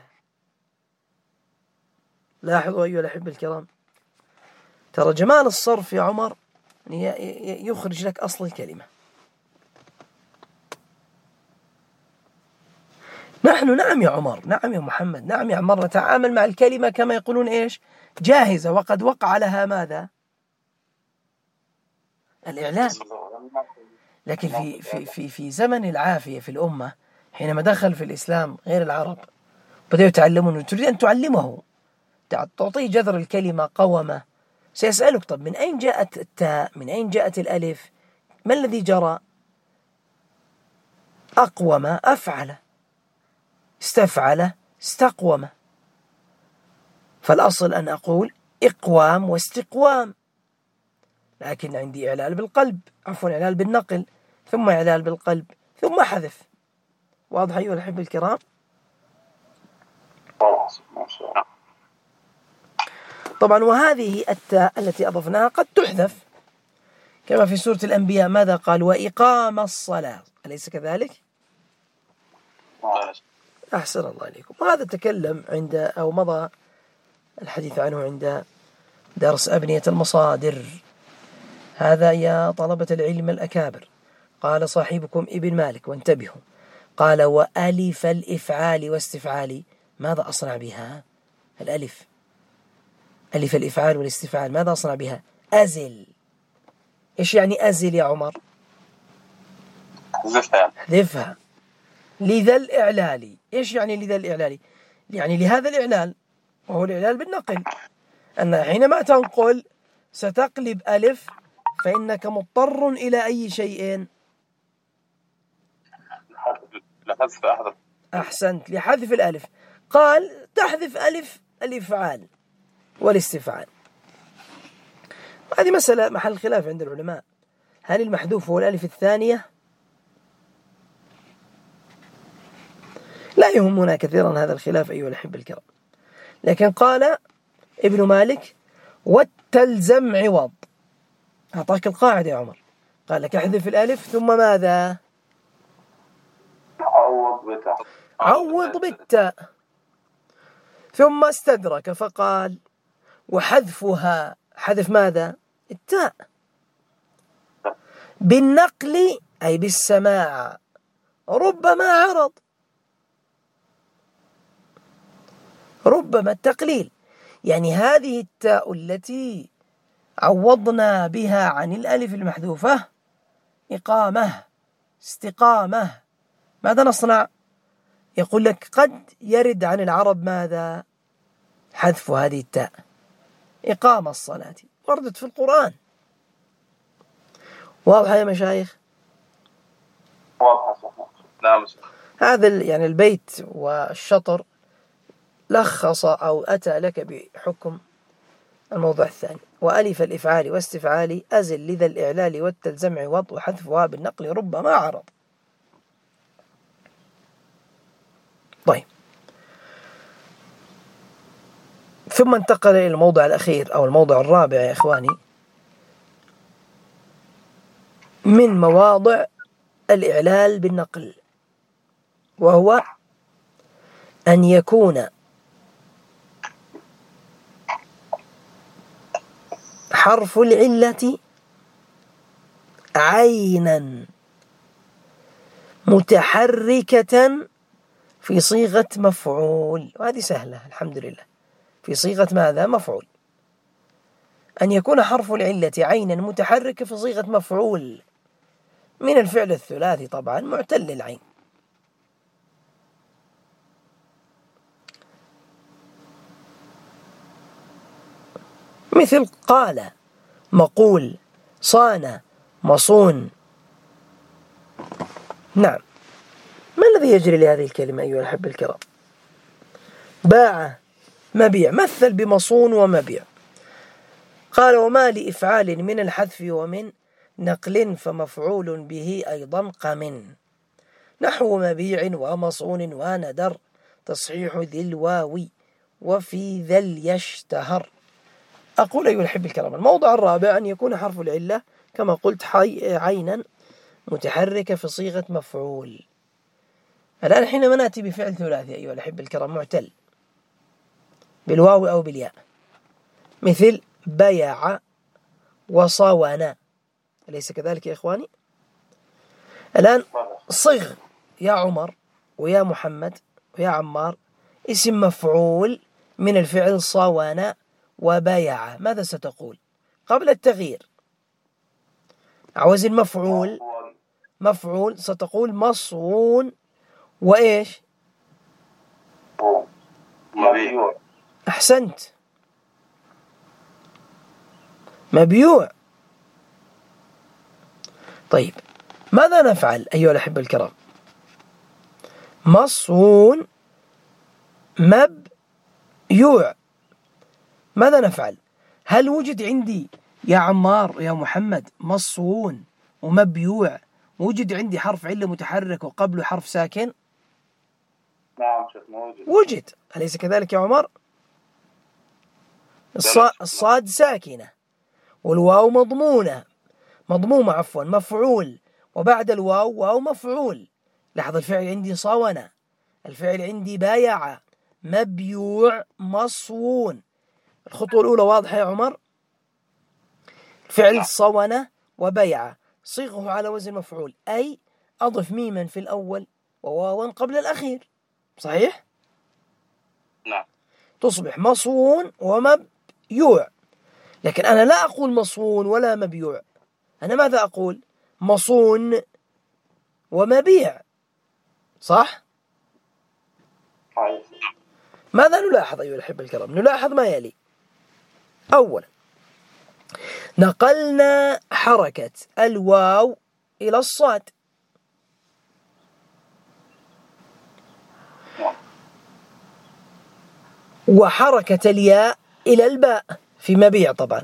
لاحظوا أيها الأحبة الكرام، ترى جمال الصرف يا عمر يخرج لك أصل الكلمة. نحن نعم يا عمر، نعم يا محمد، نعم يا عمر، نتعامل مع الكلمة كما يقولون إيش؟ جاهزة، وقد وقع لها ماذا؟ الإعلان. لكن في زمن العافية في الأمة، حينما دخل في الإسلام غير العرب بدأوا يتعلمون، تريد أن تعلمه تعطيه جذر الكلمة قومة، سيسألك طب من أين جاءت التاء؟ من أين جاءت الألف؟ ما الذي جرى؟ أقوم أفعل، استفعل استقوم. فالأصل أن أقول إقوام واستقوام، لكن عندي إعلال بالقلب، عفوا إعلال بالنقل، ثم إعلال بالقلب، ثم حذف. واضح أيها الأحبة الكرام؟ طبعا، وهذه التاء التي أضفناها قد تحذف، كما في سورة الأنبياء ماذا قال؟ وإقام الصلاة، أليس كذلك؟ أحسن الله إليكم. وهذا تكلم عند أو مضى الحديث عنه عند درس أبنية المصادر. هذا يا طلبة العلم الأكابر. قال صاحبكم ابن مالك، وانتبهوا، قال وألف الإفعال واستفعال، ماذا أصنع بها؟ الألف ألف الإفعال والاستفعال ماذا أصنع بها؟ أزل. إيش يعني أزل يا عمر؟ احذفها. لذا الإعلال. إيش يعني لذا الإعلال؟ يعني لهذا الإعلال، وهو الإعلال بالنقل، أن حينما تنقل ستقلب ألف، فإنك مضطر إلى أي شيء؟ لحذف أحد. أحسنت، لحذف الألف. قال تحذف ألف الإفعال والاستفعال. هذه مسألة محل خلاف عند العلماء، هل المحذوف هو الألف الثانية؟ لا يهمنا كثيرا هذا الخلاف أيها الأحبة الكرام، لكن قال ابن مالك والتلزم عوض. أعطاك القاعدة يا عمر، قال لك احذف الألف ثم ماذا؟ عوض بالتاء. ثم استدرك فقال وحذفها، حذف ماذا؟ التاء، بالنقل أي بالسماع، ربما عرض، ربما التقليل. يعني هذه التاء التي عوضنا بها عن الألف المحذوفة إقامة، استقامة، ماذا نصنع؟ يقول لك قد يرد عن العرب ماذا؟ حذف هذه التاء، إقامة الصلاة، وردت في القرآن. واضح يا مشايخ؟ واضح. نعم. هذا يعني البيت والشطر لخص أو أتى لك بحكم الموضوع الثاني. وألف الإفعال واستفعال أزل لذا الإعلال والتلزم عوض وحذفها بالنقل ربما عرض. طيب، ثم انتقل إلى الموضع الأخير أو الموضع الرابع يا إخواني من مواضع الإعلال بالنقل، وهو أن يكون حرف العلة عينا متحركة في صيغة مفعول. وهذه سهلة الحمد لله. في صيغة ماذا؟ مفعول. أن يكون حرف العلة عينا متحركة في صيغة مفعول من الفعل الثلاثي طبعا معتل العين. مثل قال، مقول، صان، مصون. نعم، ما الذي يجري لهذه الكلمة أيها الأحبة الكرام؟ باع، مبيع. مثل بمصون ومبيع. قال وما لإفعال من الحذف ومن نقل فمفعول به أيضا قمن، نحو مبيع ومصون وندر، تصحيح ذي الواو وفي ذل يشتهر. أقول أيها الأحبة الكرام الموضع الرابع أن يكون حرف العلة كما قلت عينا متحركة في صيغة مفعول. الآن حينما نأتي بفعل ثلاثي أيها الأحبة الكرام معتل بالواو أو بالياء، مثل بيع وصونا، أليس كذلك يا إخواني؟ الآن صغ يا عمر ويا محمد ويا عمار اسم مفعول من الفعل صونا وبيع، ماذا ستقول قبل التغيير؟ عوزن مفعول ستقول مصون وإيش؟ مبيوع. أحسنت، مبيوع. طيب، ماذا نفعل أيها الأحبة الكرام؟ مصون مبيوع، ماذا نفعل؟ هل وجد عندي يا عمار يا محمد مصون ومبيوع وجد عندي حرف علة متحرك وقبله حرف ساكن؟ نعم شيخ موجود. وجد، أليس كذلك يا عمر؟ الصاد ساكنة والواو مضمومة عفوا، مفعول، وبعد الواو واو مفعول. لاحظ الفعل عندي صونا، الفعل عندي بايع، مبيوع، مصون. الخطوة الأولى واضحة يا عمر؟ فعل صونا وبيع صيغه على وزن مفعول، أي أضف ميما في الأول وواوا قبل الأخير، صحيح؟ نعم. تصبح مصون ومبيوع. مبيوع. لكن أنا لا أقول مصون ولا مبيوع، أنا ماذا أقول؟ مصون ومبيع، صح؟ ماذا نلاحظ أيها الأحبة الكرام؟ نلاحظ ما يلي. أولا، نقلنا حركة الواو إلى الصاد، وحركة الياء إلى الباء في مبيع. طبعا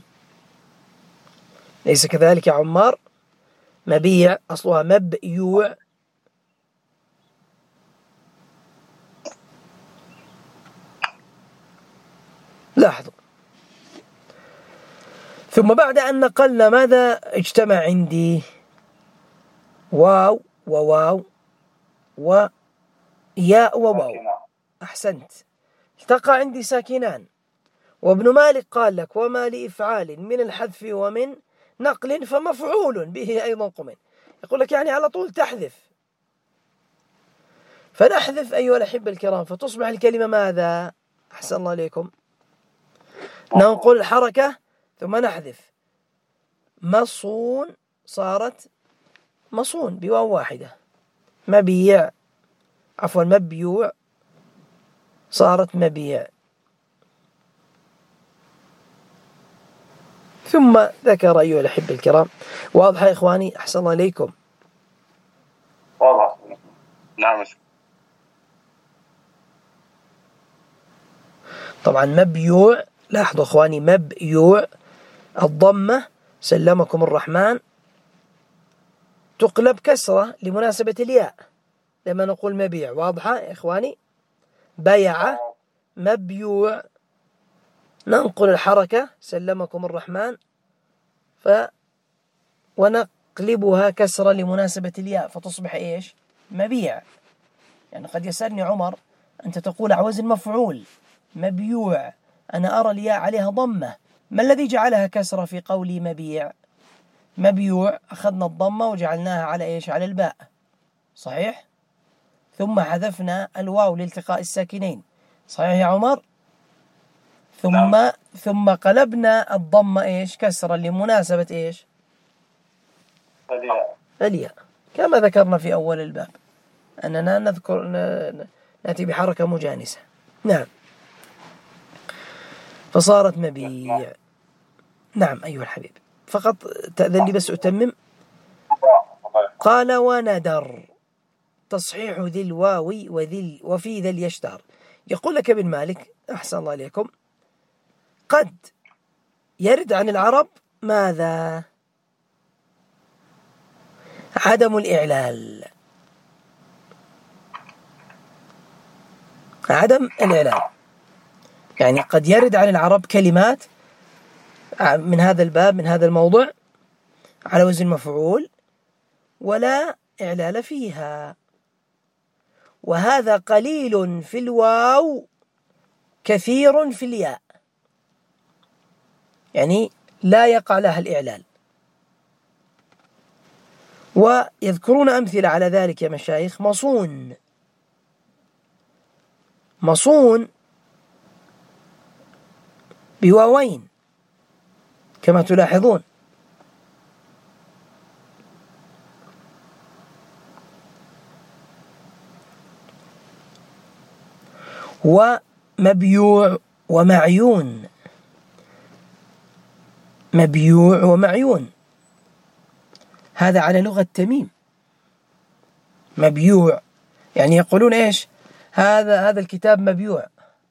ليس كذلك يا عمار؟ مبيع أصلها مبيوع. لاحظوا. ثم بعد أن نقلنا ماذا اجتمع عندي؟ واو وواو وياء وواو. أحسنت، التقى عندي ساكنان. وابن مالك قال لك: وما لإفعال من الحذف ومن نقل فمفعول به أيضا قمن. يقول لك يعني على طول تحذف، فنحذف أيها الأحبة الكرام، فتصبح الكلمة ماذا؟ أحسن الله عليكم. ننقل الحركة ثم نحذف. مصون صارت مصون بواو واحدة. مبيع، عفوا مبيوع صارت مبيع. ثم ذكر أيها الأحبة الكرام. واضح يا إخواني؟ أحسن الله عليكم. واضح. نعم. طبعا مبيوع، لاحظوا إخواني، مبيوع الضمة سلمكم الرحمن تقلب كسرة لمناسبة الياء لما نقول مبيع. واضحة يا إخواني؟ بيع، مبيوع، ننقل الحركة سلمكم الرحمن ونقلبها كسرة لمناسبة الياء فتصبح إيش؟ مبيع. يعني قد يسألني عمر: أنت تقول على وزن مفعول مبيوع، أنا أرى الياء عليها ضمة، ما الذي جعلها كسرة في قولي مبيع؟ مبيوع أخذنا الضمة وجعلناها على إيش؟ على الباء، صحيح؟ ثم حذفنا الواو لالتقاء الساكنين، صحيح يا عمر؟ ثم قلبنا الضمة إيش؟ كسرة لمناسبة إيش؟ الياء، كما ذكرنا في أول الباب أننا نأتي بحركة مجانسة. نعم، فصارت مبيع. نعم أيها الحبيب، فقط تأذن لي بس أتمم. قال: وندر تصحيح ذي الواو وفي ذي يشتهر. يقول لك ابن مالك: أحسن الله عليكم، قد يرد عن العرب ماذا؟ عدم الإعلال. عدم الإعلال يعني قد يرد عن العرب كلمات من هذا الباب، من هذا الموضوع، على وزن مفعول ولا إعلال فيها، وهذا قليل في الواو كثير في الياء، يعني لا يقع لها الإعلال. ويذكرون أمثلة على ذلك يا مشايخ: مصون، مصون بواوين كما تلاحظون، ومبيوع ومعيون، مبيوع ومعيون، هذا على لغة تميم. مبيوع يعني يقولون إيش؟ هذا الكتاب مبيوع،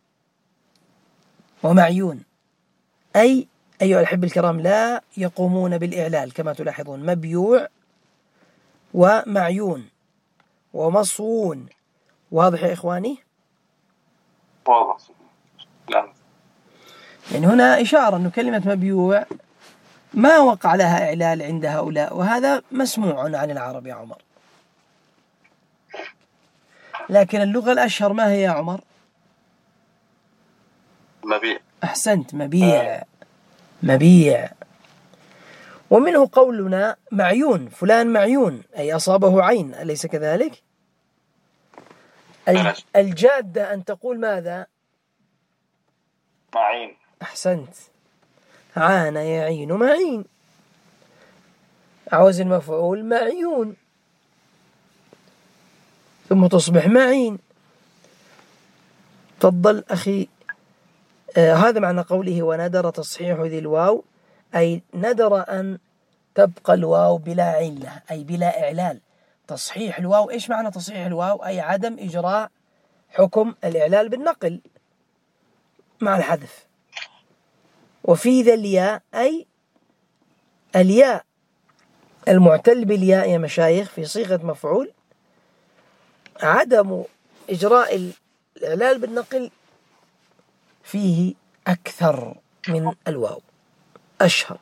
ومعيون أي أيها الأحبة الكرام لا يقومون بالإعلال كما تلاحظون. مبيوع ومعيون ومصون. واضح يا إخواني؟ واضح. نعم. يعني هنا إشارة أن كلمة مبيوع ما وقع لها إعلال عند هؤلاء، وهذا مسموع عن العرب يا عمر. لكن اللغة الأشهر ما هي يا عمر؟ مبيع. أحسنت، مبيع. مبيع. ومنه قولنا معيون، فلان معيون أي أصابه عين، أليس كذلك؟ الجادة أن تقول ماذا؟ معين. أحسنت، عان يعين معين. عاوز المفعول معيون ثم تصبح معين. تفضل أخي. هذا معنى قوله وندر تصحيح ذي الواو، أي ندر أن تبقى الواو بلا علة، أي بلا إعلال. تصحيح الواو، إيش معنى تصحيح الواو؟ أي عدم إجراء حكم الإعلال بالنقل مع الحذف. وفي ذا الياء، أي الياء المعتل بالياء يا مشايخ في صيغة مفعول، عدم إجراء الإعلال بالنقل فيه أكثر من الواو، أشهر.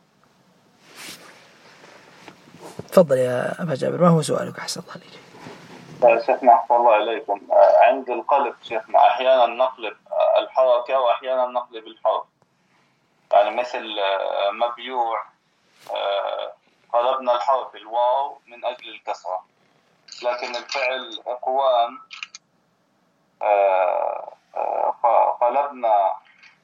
تفضل يا أبا جابر، ما هو سؤالك؟ أحسن الله عليك. شيخنا أحسن الله عليكم. عند القلب شيخنا أحيانا نقلب الحركة وأحيانا نقلب الحرف، يعني مثل مبيوع قلبنا الحرف الواو من أجل الكسرة، لكن الفعل قوام قلبنا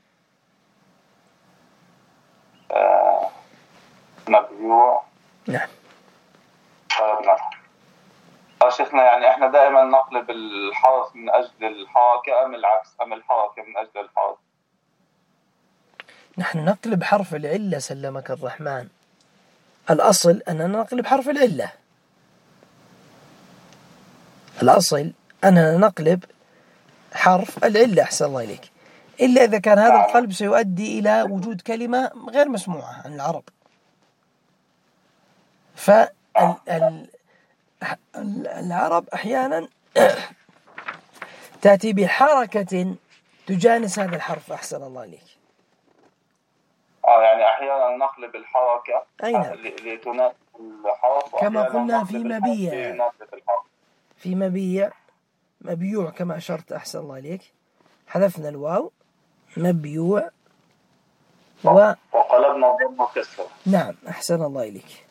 مبيوع. نعم. قلبنا شيخنا، يعني احنا دائما نقلب الحرف من أجل الحركة أم العكس، أم الحركة من أجل الحرف؟ نحن نقلب حرف العلة سلمك الرحمن. الأصل أننا نقلب حرف العلة، الأصل أننا نقلب حرف العلة أحسن الله إليك، إلا إذا كان هذا القلب سيؤدي إلى وجود كلمة غير مسموعة عن العرب. فالعرب أحيانا تأتي بحركة تجانس هذا الحرف أحسن الله إليك. يعني أحيانا نقلب الحركة لتناسب الحرف، كما قلنا في مبيع، في مبيوع كما أشرت أحسن الله إليك، حذفنا الواو مبيوع وقلبنا ضم كسر. نعم أحسن الله إليك.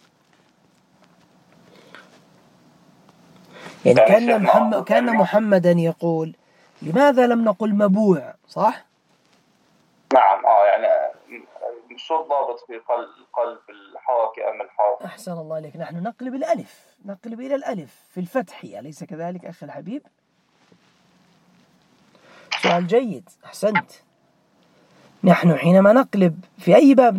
يعني كان محمدا يقول لماذا لم نقل مبوع، صح؟ نعم. يعني شو الضابط في قلب الحركة أم الحرف؟ أحسن الله إليك. نحن نقلب الألف، نقلب إلى الألف في الفتح، أليس كذلك أخي الحبيب؟ سؤال جيد، أحسنت. نحن حينما نقلب في أي باب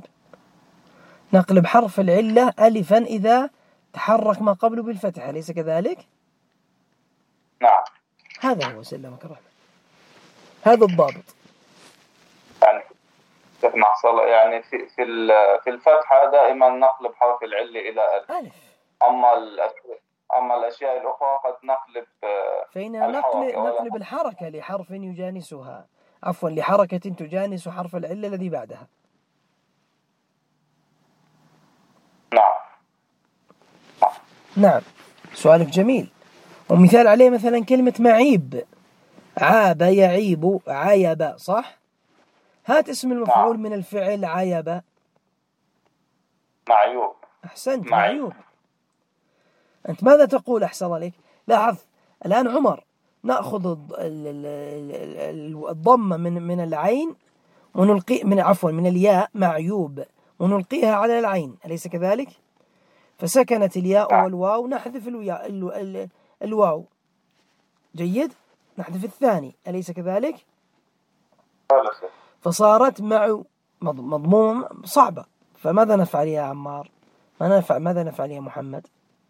نقلب حرف العلة ألفا إذا تحرك ما قبله بالفتح، أليس كذلك؟ نعم. هذا هو سلمك الرحمن، هذا الضابط. يعني في الفتحة دائما نقلب حرف العلة إلى ألف. أما الأشياء الأخرى قد نقلب فإننا نقلب الحركة لحرف يجانسها، عفوا لحركة تجانس حرف العلة الذي بعدها. نعم. سؤالك جميل، ومثال عليه مثلا كلمة معيب، عاب يعيب عيب، صح؟ هات اسم المفعول من الفعل عيب. معيوب. أحسنت، معيوب. أنت ماذا تقول أحسن الله عليك؟ لاحظ الآن عمر، نأخذ الضمة من العين ونلقي من الياء معيوب ونلقيها على العين، أليس كذلك؟ فسكنت الياء والواو، نحذف الواو. جيد، نحذف الثاني، أليس كذلك؟ فصارت مضمومة صعبة. فماذا نفعل يا عمار؟ ماذا نفعل يا محمد؟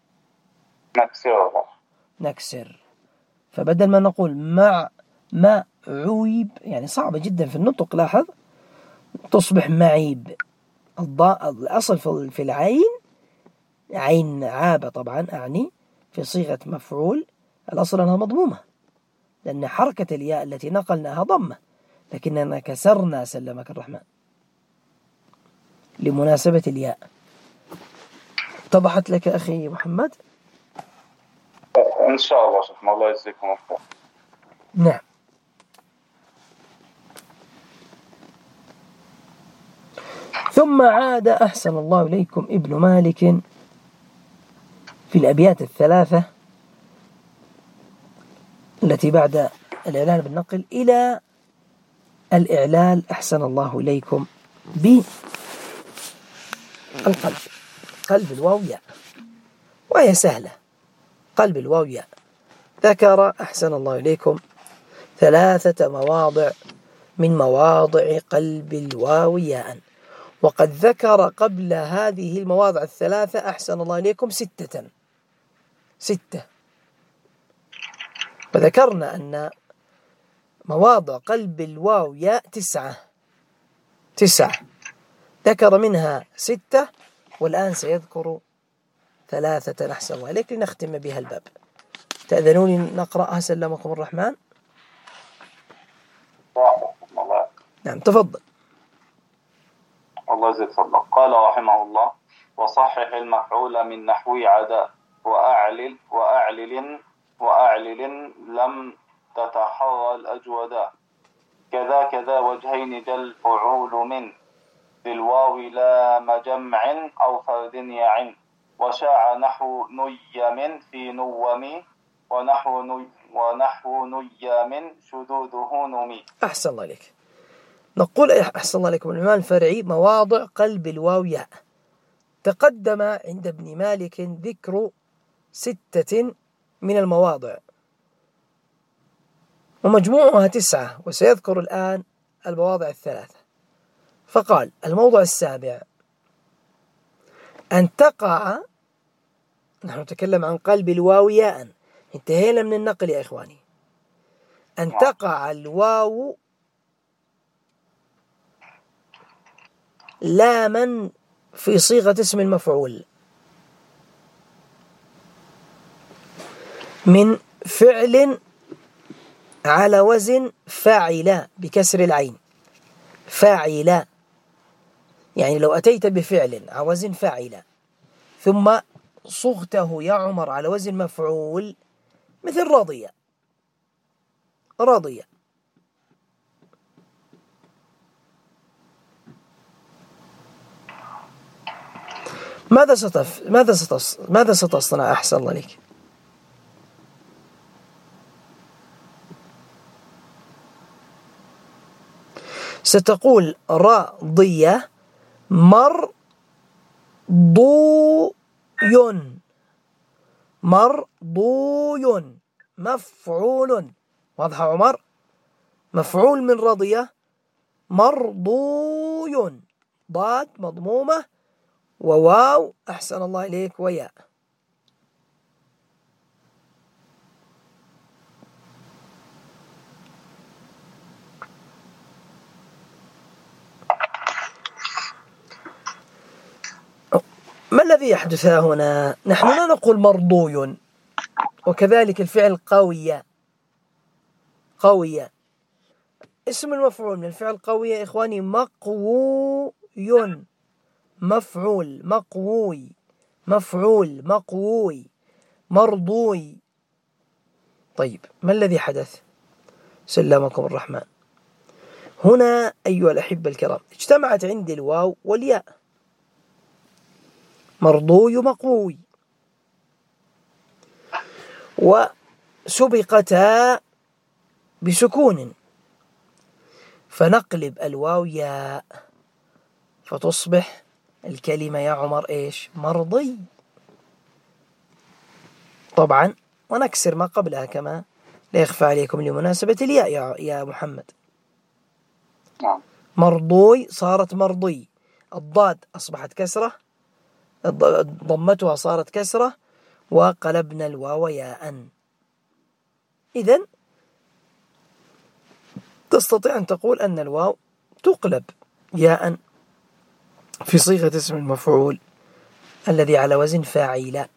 نكسر. فبدل ما نقول معويب، يعني صعبة جدا في النطق، لاحظ، تصبح معيب. الأصل في العين، عين عابة طبعا أعني في صيغة مفعول، الأصل أنها مضمومة لأن حركة الياء التي نقلناها ضمة، لكننا كسرنا سلمك الرحمن لمناسبة الياء. اتضحت لك أخي محمد؟ إن شاء الله شيخنا، الله يجزيكم الخير. نعم. ثم عاد أحسن الله إليكم ابن مالك في الأبيات الثلاثة التي بعد الإعلان بالنقل إلى الإعلال أحسن الله إليكم القلب، قلب الواو ياء، وهي سهلة، قلب الواو ياء. ذكر أحسن الله إليكم 3 مواضع من مواضع قلب الواو ياء، وقد ذكر قبل هذه المواضع 3 أحسن الله إليكم 6. وذكرنا أن مواضع قلب الواو ياء 9، ذكر منها 6، والآن سيذكر 3 أحسن الله إليك لنختم بها الباب. تأذنوني نقرأها سلمكم الرحمن؟ نعم تفضل. الله يجزيك فضلا. قال رحمه الله: وصحح المفعول من نحو عدا وأعلل لم تتحرى الأجودا، كذا وجهين جل فعول من بالواو لا مجمع أو فرد يعن، وشاع نحو نيم في نوم ونحو نيام شذوذه نمي. أحسن الله عليك. نقول أحسن الله عليكم العنوان الفرعي مواضع قلب الواو ياء. تقدم عند ابن مالك ذكر 6 من المواضع ومجموعها 9، وسيذكر الآن المواضع 3. فقال: الموضع 7 أن تقع، نحن نتكلم عن قلب الواو ياء، انتهينا من النقل يا إخواني، أن تقع الواو لاما في صيغة اسم المفعول من فعل على وزن فاعل بكسر العين. فاعل يعني لو أتيت بفعل على وزن فاعل ثم صغته يا عمر على وزن مفعول، مثل رضي. ماذا ستصنع أحسن الله عليك؟ ستقول راضية مرضوي، مفعول. واضح عمر؟ مفعول من رضية، مرضوي، ضاد مضمومة وواو أحسن الله إليك وياء. ما الذي يحدث هنا؟ نحن لا نقول مرضوي، وكذلك الفعل قوية. اسم المفعول من الفعل قوي يا إخواني مقوي، مفعول مقوي، مرضوي. طيب ما الذي حدث؟ سلمكم الرحمن. هنا أيها الأحبة الكرام اجتمعت عندي الواو والياء، مرضوي مقوي، وسبقتا بسكون، فنقلب الواو ياء فتصبح الكلمة يا عمر إيش؟ مرضي طبعا، ونكسر ما قبلها كما لا يخفى عليكم لمناسبة الياء يا محمد. مرضوي صارت مرضي، الضاد أصبحت كسرة، ضمتها صارت كسرة، وقلبنا الواو ياء. إذن تستطيع أن تقول أن الواو تقلب ياء في صيغة اسم المفعول الذي على وزن فاعل،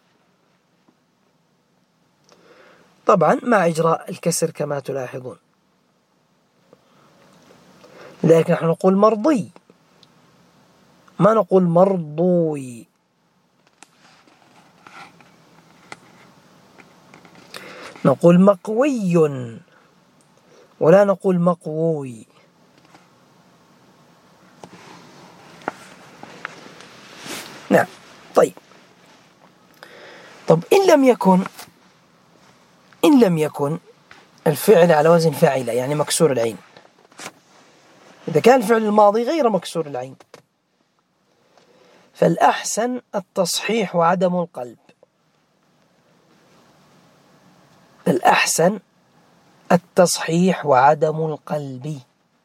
طبعا مع إجراء الكسر كما تلاحظون. لكن نحن نقول مرضي، ما نقول مرضوي. نقول مقوي ولا نقول مقوي. نعم. طب إن لم يكن الفعل على وزن فاعل يعني مكسور العين، إذا كان الفعل الماضي غير مكسور العين، فالأحسن التصحيح وعدم القلب. الأحسن التصحيح وعدم القلب.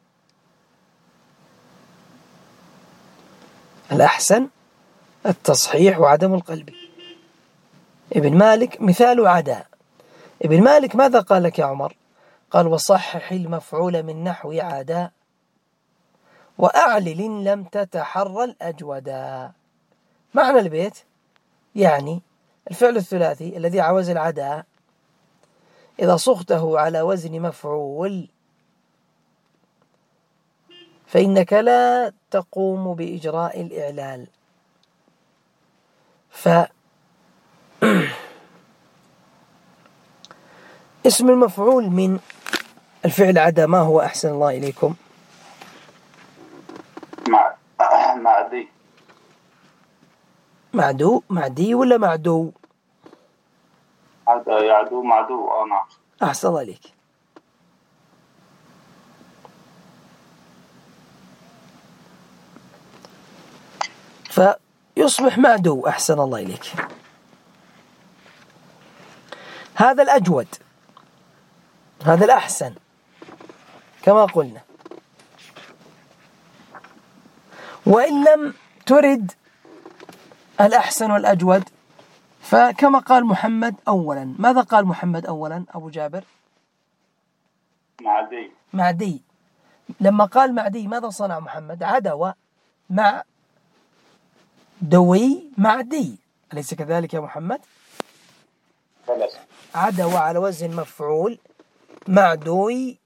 الأحسن التصحيح وعدم القلب. ابن مالك مثال عدا. ابن مالك ماذا قال لك يا عمر؟ قال: وصحح المفعول من نحو عدا وأعلل لم تتحرى الأجودا. معنى البيت يعني الفعل الثلاثي الذي على وزن عدا إذا صغته على وزن مفعول فإنك لا تقوم بإجراء الإعلال. اسم المفعول من الفعل عدا ما هو أحسن الله إليكم؟ معدي. معدو، معدي ولا معدو؟ يعدو معدو. نعم. أحسن الله إليك. فيصبح معدو. أحسن الله إليك. هذا الأجود، هذا الأحسن كما قلنا. وإن لم ترد الأحسن والأجود فكما قال محمد أولا. ماذا قال محمد أولا أبو جابر؟ معدي. معدي. لما قال معدي ماذا صنع محمد؟ عدوى مع دوي معدي، أليس كذلك يا محمد؟ عدوى على وزن مفعول معدوي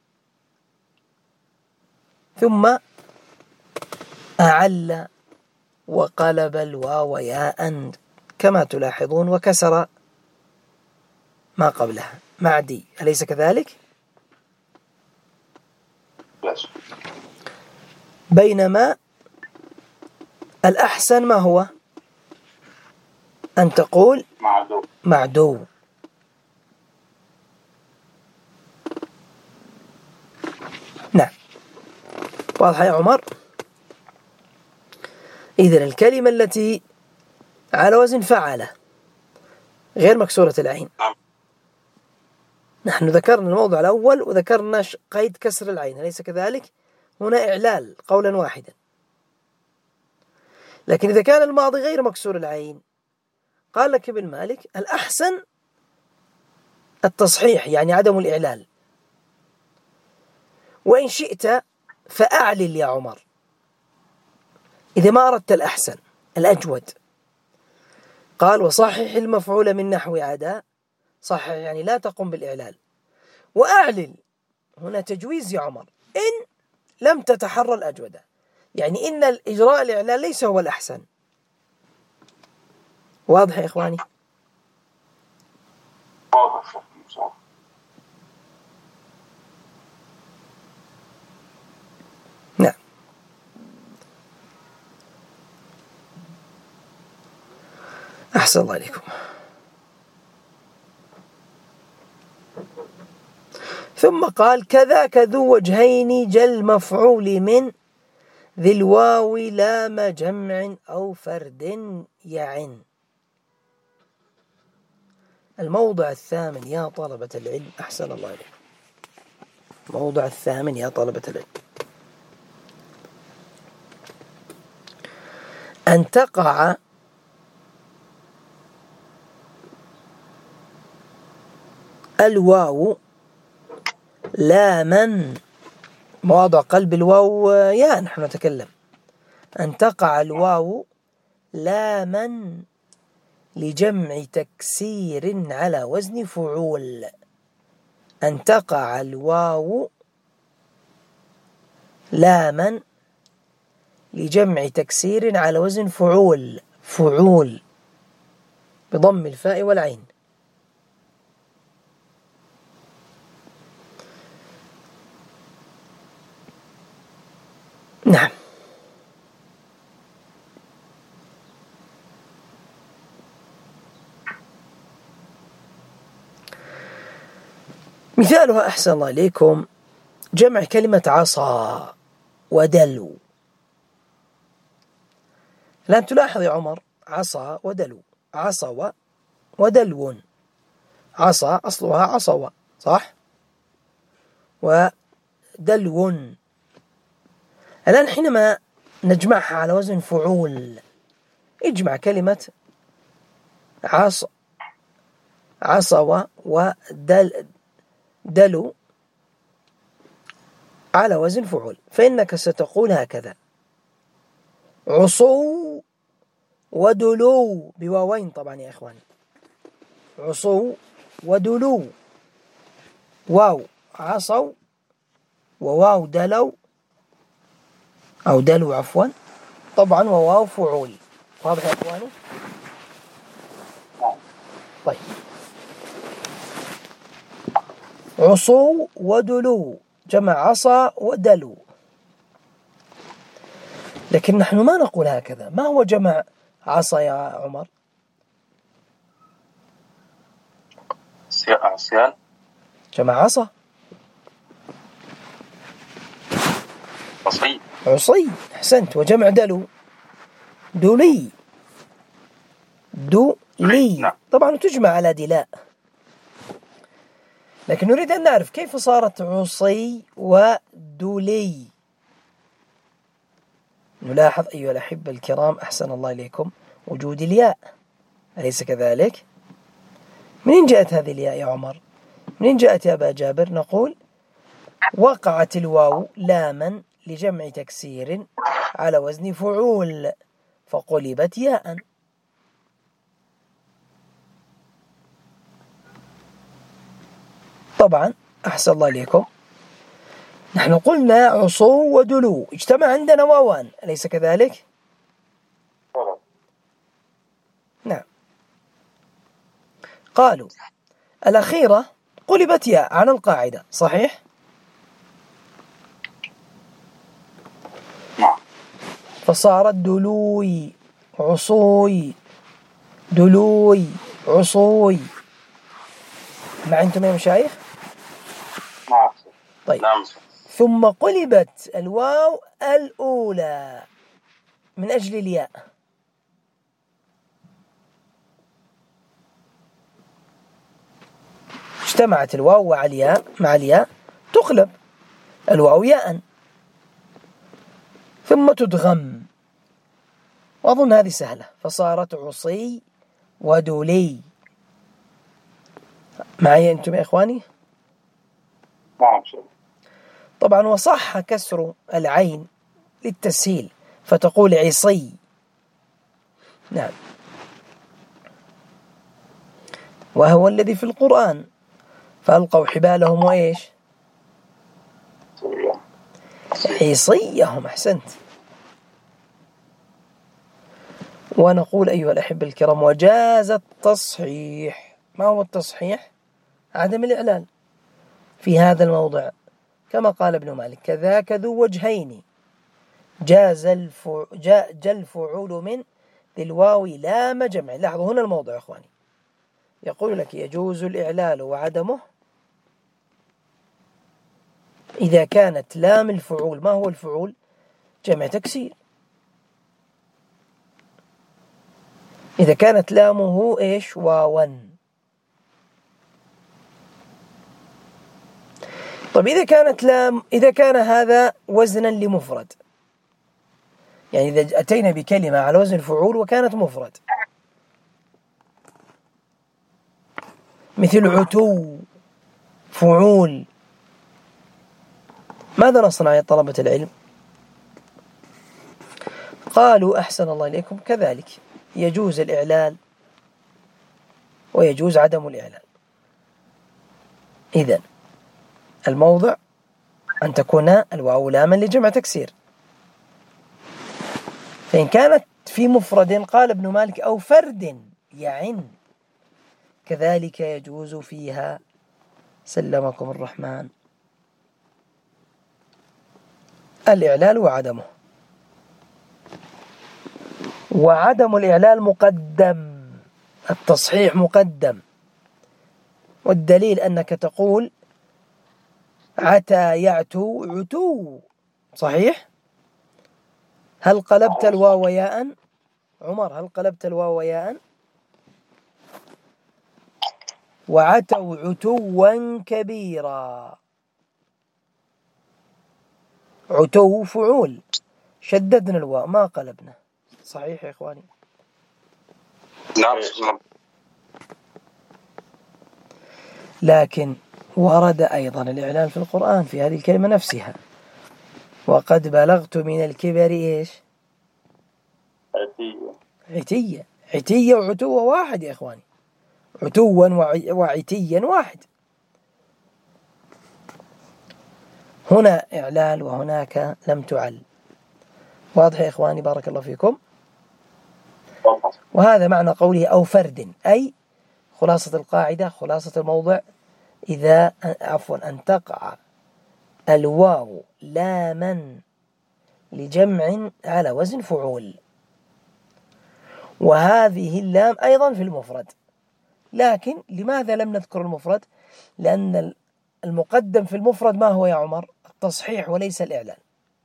ثم أعل وقلب الواو ياء كما تلاحظون وكسر ما قبلها معدي، أليس كذلك؟ بينما الأحسن ما هو؟ أن تقول معدو. نعم، واضح يا عمر؟ إذن الكلمة التي على وزن فعل غير مكسورة العين، نحن ذكرنا الموضوع الأول وذكرنا قيد كسر العين، أليس كذلك؟ هنا إعلال قولا واحدا. لكن إذا كان الماضي غير مكسور العين قال لك ابن مالك الأحسن التصحيح يعني عدم الإعلال. وإن شئت فأعلل يا عمر إذا ما أردت الأحسن الأجود. قال: وصحح المفعول من نحو عدا. صحح يعني لا تقم بالإعلال. وأعلل هنا تجويز يا عمر إن لم تتحرى الأجودة، يعني إن الإجراء الإعلال ليس هو الأحسن. واضح يا إخواني؟ واضح. نعم. أحسن الله عليكم. ثم قال: كذاك ذو وجهين جل مفعول من ذي الواو لام جمع أو فرد يعن. الموضع الثامن يا طلبة العلم. أحسن الله عليكم. الموضع الثامن يا طلبة العلم: أن تقع الواو لاما مواضع قلب الواو يا نحن نتكلم. أن تقع الواو لاما لجمع تكسير على وزن فعول. أن تقع الواو لاما لجمع تكسير على وزن فعول. فعول بضم الفاء والعين. نعم. مثالها أحسن الله إليكم جمع كلمة عصا ودلو. الآن تلاحظ يا عمر عصا ودلو، عصا ودلو. عصا أصلها عصوا صح؟ ودلو. الآن حينما نجمعها على وزن فعول، اجمع كلمة عصوا ودلو على وزن فعول، فإنك ستقول هكذا: عصوا ودلو، بواوين طبعا يا إخواني، عصوا ودلو، واو عصوا وواو دلو أو دلو عفوا طبعا، وواو فعول. واضح يا إخواني؟ طيب، عصوا ودلو جمع عصا ودلو. لكن نحن ما نقول هكذا. ما هو جمع عصا يا عمر؟ عصيان. جمع عصا عصي. عصي، أحسنت. وجمع دلو دلي. دلي طبعا تجمع على دلاء. لكن نريد أن نعرف كيف صارت عصي ودلي. نلاحظ أيها الأحبة الكرام أحسن الله إليكم وجود الياء، أليس كذلك؟ منين جاءت هذه الياء يا عمر؟ منين جاءت يا أبا جابر؟ نقول وقعت الواو لاما لجمع تكسير على وزن فعول فقلبت ياء. طبعا أحسن الله إليكم، نحن قلنا عصو ودلو، اجتمع عندنا واوان، أليس كذلك؟ نعم. قالوا الأخيرة قلبت ياء على القاعدة، صحيح؟ فصارت دلوي عصوي دلوي عصوي. مع أنتم يا مشايخ؟ طيب. ثم قلبت الواو الأولى من أجل الياء. اجتمعت الواو مع الياء تقلب الواو ياء ثم تدغم، وأظن هذه سهلة، فصارت عصي ودولي. معي أنتم يا إخواني؟ طبعا وصح كسر العين للتسهيل فتقول عصي. نعم. وهو الذي في القرآن فألقوا حبالهم وإيش؟ عصيهم. أحسنت. ونقول أيها الأحبة الكرام وجاز التصحيح. ما هو التصحيح؟ عدم الإعلان في هذا الموضع كما قال ابن مالك: كذاك ذو وجهين جاز الفعول من ذي الواو لام جمع. لاحظوا هنا الموضع يا أخواني، يقول لك يجوز الإعلال وعدمه إذا كانت لام الفعول. ما هو الفعول؟ جمع تكسير. إذا كانت لامه إيش؟ واوا. طيب إذا كان هذا وزنا لمفرد، يعني إذا أتينا بكلمة على وزن الفعول وكانت مفرد مثل عتو فعول، ماذا نصنع يا طلبة العلم؟ قالوا أحسن الله إليكم كذلك يجوز الإعلال ويجوز عدم الإعلال. إذن الموضع أن تكون الواو لاما لجمع تكسير. فإن كانت في مفرد قال ابن مالك أو فرد يعن كذلك يجوز فيها سلمكم الرحمن الإعلال وعدمه. وعدم الإعلال مقدم، التصحيح مقدم، والدليل أنك تقول عتى يعتو عتو، صحيح؟ هل قلبت الواو ياء؟ عمر هل قلبت الواو ياء؟ وعتوا عتوا كبيرا. عتو فعول، شددنا الواو ما قلبنا. صحيح يا إخواني؟ نعم. لكن ورد أيضا الإعلان في القرآن في هذه الكلمة نفسها: وقد بلغت من الكبر إيش؟ عتية. عتية وعتوة واحد يا إخواني، عتوا وعتيا واحد. هنا إعلال وهناك لم تعل. واضح يا إخواني؟ بارك الله فيكم. وهذا معنى قوله أو فرد، أي خلاصة القاعدة، خلاصة الموضع، إذا أن تقع الواو لاما لجمع على وزن فعول. وهذه اللام أيضا في المفرد، لكن لماذا لم نذكر المفرد؟ لأن المقدم في المفرد ما هو يا عمر؟ التصحيح وليس الإعلان.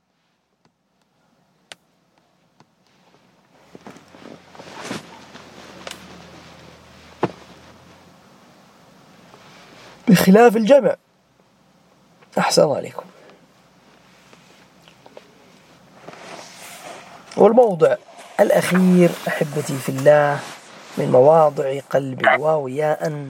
بخلاف الجمع. أحسن عليكم. والموضع الأخير أحبتي في الله من مواضع قلب الواو ياء.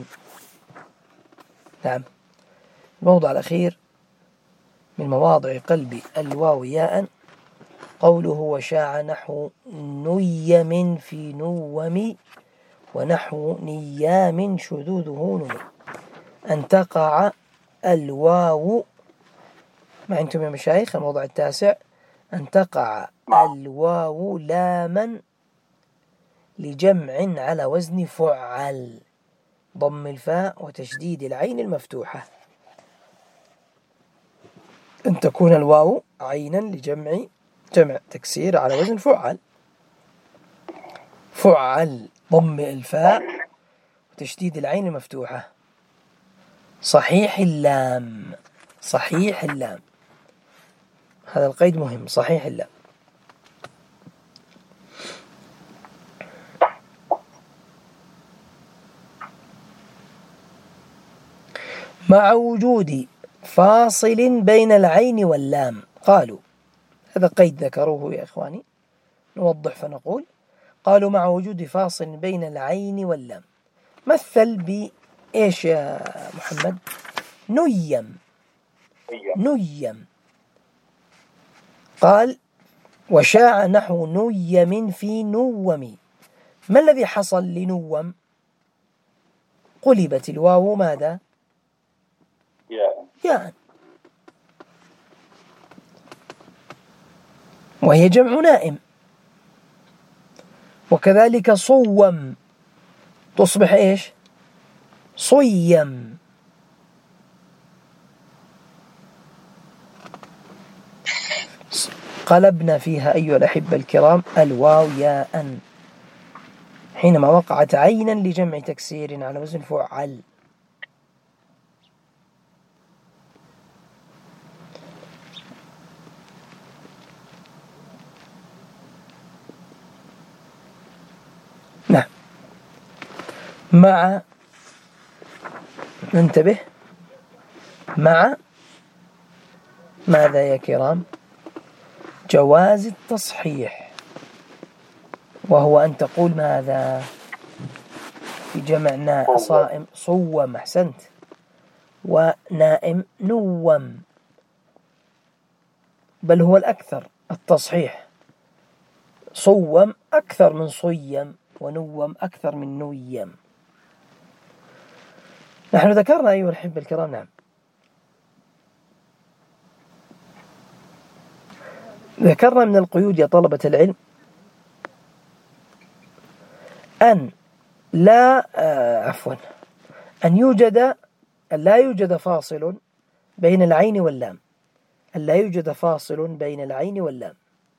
نعم، الموضع الأخير من مواضع قلب الواو ياء قوله وشاع نحو نيم في نوم، ونحو نيام شذوذه نمي. أن تقع الواو، ما أنتم يا مشايخ؟ الموضع التاسع: أن تقع الواو لاما لجمع على وزن فعل، ضم الفاء وتشديد العين المفتوحة. أن تكون الواو عينا لجمع تكسير على وزن فعل. فعل ضم الفاء وتشديد العين المفتوحة. صحيح اللام. صحيح اللام، هذا القيد مهم. صحيح اللام. مع وجود فاصل بين العين واللام. قالوا، هذا قيد ذكروه يا إخواني، نوضح فنقول: قالوا مع وجود فاصل بين العين واللام. مثل بإيش يا محمد؟ نيم. نيم. قال وشاع نحو نيم في نوم. ما الذي حصل لنوم؟ قلبت الواو ماذا؟ ياء، وهي جمع نائم. وكذلك صوم تصبح إيش؟ صيم. قلبنا فيها أيها الأحبة الكرام الواو ياء حينما وقعت عينا لجمع تكسير على وزن فعل. نعم. مع، ننتبه، مع ماذا يا كرام؟ جواز التصحيح، وهو أن تقول ماذا في جمع صائم؟ صوم. أحسنت. ونائم نوم، بل هو الأكثر التصحيح. صوم أكثر من صيم، ونوم أكثر من نويم. نحن ذكرنا أيها الأحبة الكرام، نعم، ذكرنا من القيود يا طلبة العلم أن لا أن لا يوجد فاصل بين العين واللام. أن لا يوجد فاصل بين العين واللام.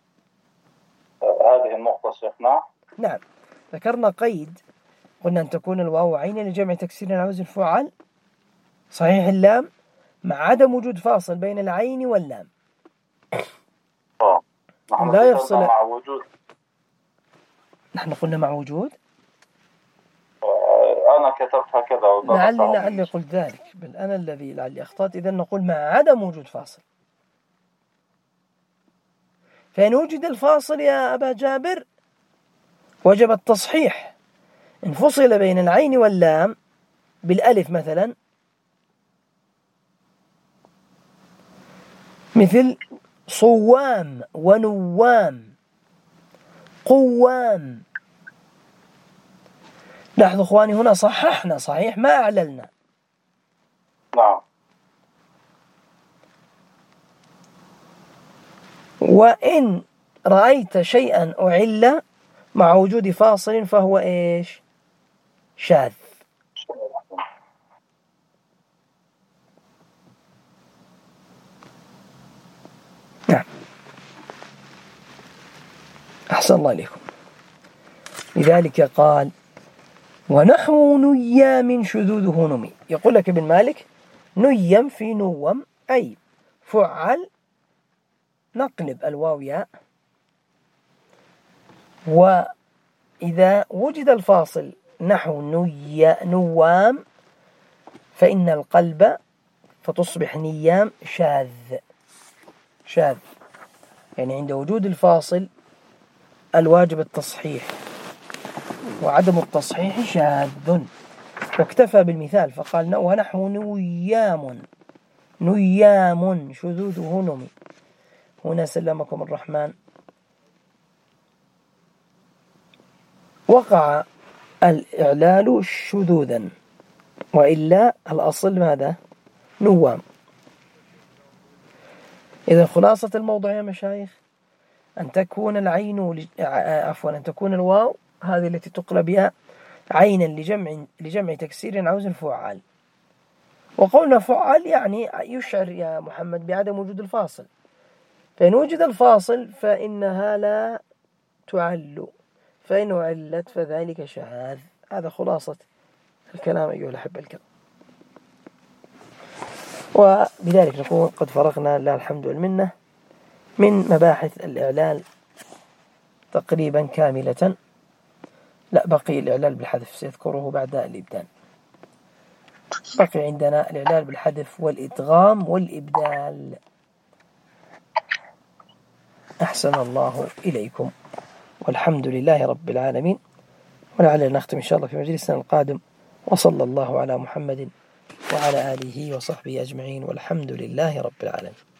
هذه النقطة شيخنا. نعم، ذكرنا قيد، قلنا أن تكون الواو عينا لجمع تكسير على وزن فعل. صحيح اللام مع عدم وجود فاصل بين العين واللام. لا يفصل مع وجود نحن قلنا مع وجود. أنا كتبت هكذا. لعلي قلت ذلك، بل أنا الذي لعلي أخطأت. إذن نقول مع عدم وجود فاصل. فإن وجد الفاصل يا أبا جابر وجب التصحيح. إن فصل بين العين واللام بالألف مثلا، مثل صوام ونوام، قوام. لاحظوا أخواني، هنا صححنا صحيح، ما أعللنا. نعم. وإن رأيت شيئا أعل مع وجود فاصل فهو إيش؟ شاذ. نعم. أحسن الله إليكم. لذلك قال ونحو نيام شذوذه نمي. يقول لك ابن مالك نيم في نوم أي فعل، نقلب الواو ياء، وإذا وجد الفاصل نحو نوام فإن القلب فتصبح نيام شاذ. يعني عند وجود الفاصل الواجب التصحيح، وعدم التصحيح شاذ. واكتفى بالمثال فقال ونحو نيام شذوذه نمي. هنا سلمكم الرحمن وقع الإعلال شذوذا، وإلا الأصل ماذا؟ نوام. إذا خلاصة الموضوع يا مشايخ أن تكون أن تكون الواو هذه التي تقلب بها عينا لجمع تكسير عوز فعال. وقولنا فعال يعني يشعر يا محمد بعدم وجود الفاصل، فإن وجد الفاصل فإنها لا تعل، فإن علت فذلك شاذ. هذا خلاصة الكلام أيها الأحبة الكرام. وبذلك نكون قد فرغنا لله الحمد والمنة من مباحث الإعلال تقريبا كاملة. لا، بقي الإعلال بالحذف سيذكره بعد الإبدال. بقي عندنا الإعلال بالحذف والإدغام والإبدال. أحسن الله إليكم، والحمد لله رب العالمين. ولعلنا نختم إن شاء الله في مجلسنا القادم. وصلى الله على محمد وعلى آله وصحبه أجمعين، والحمد لله رب العالمين.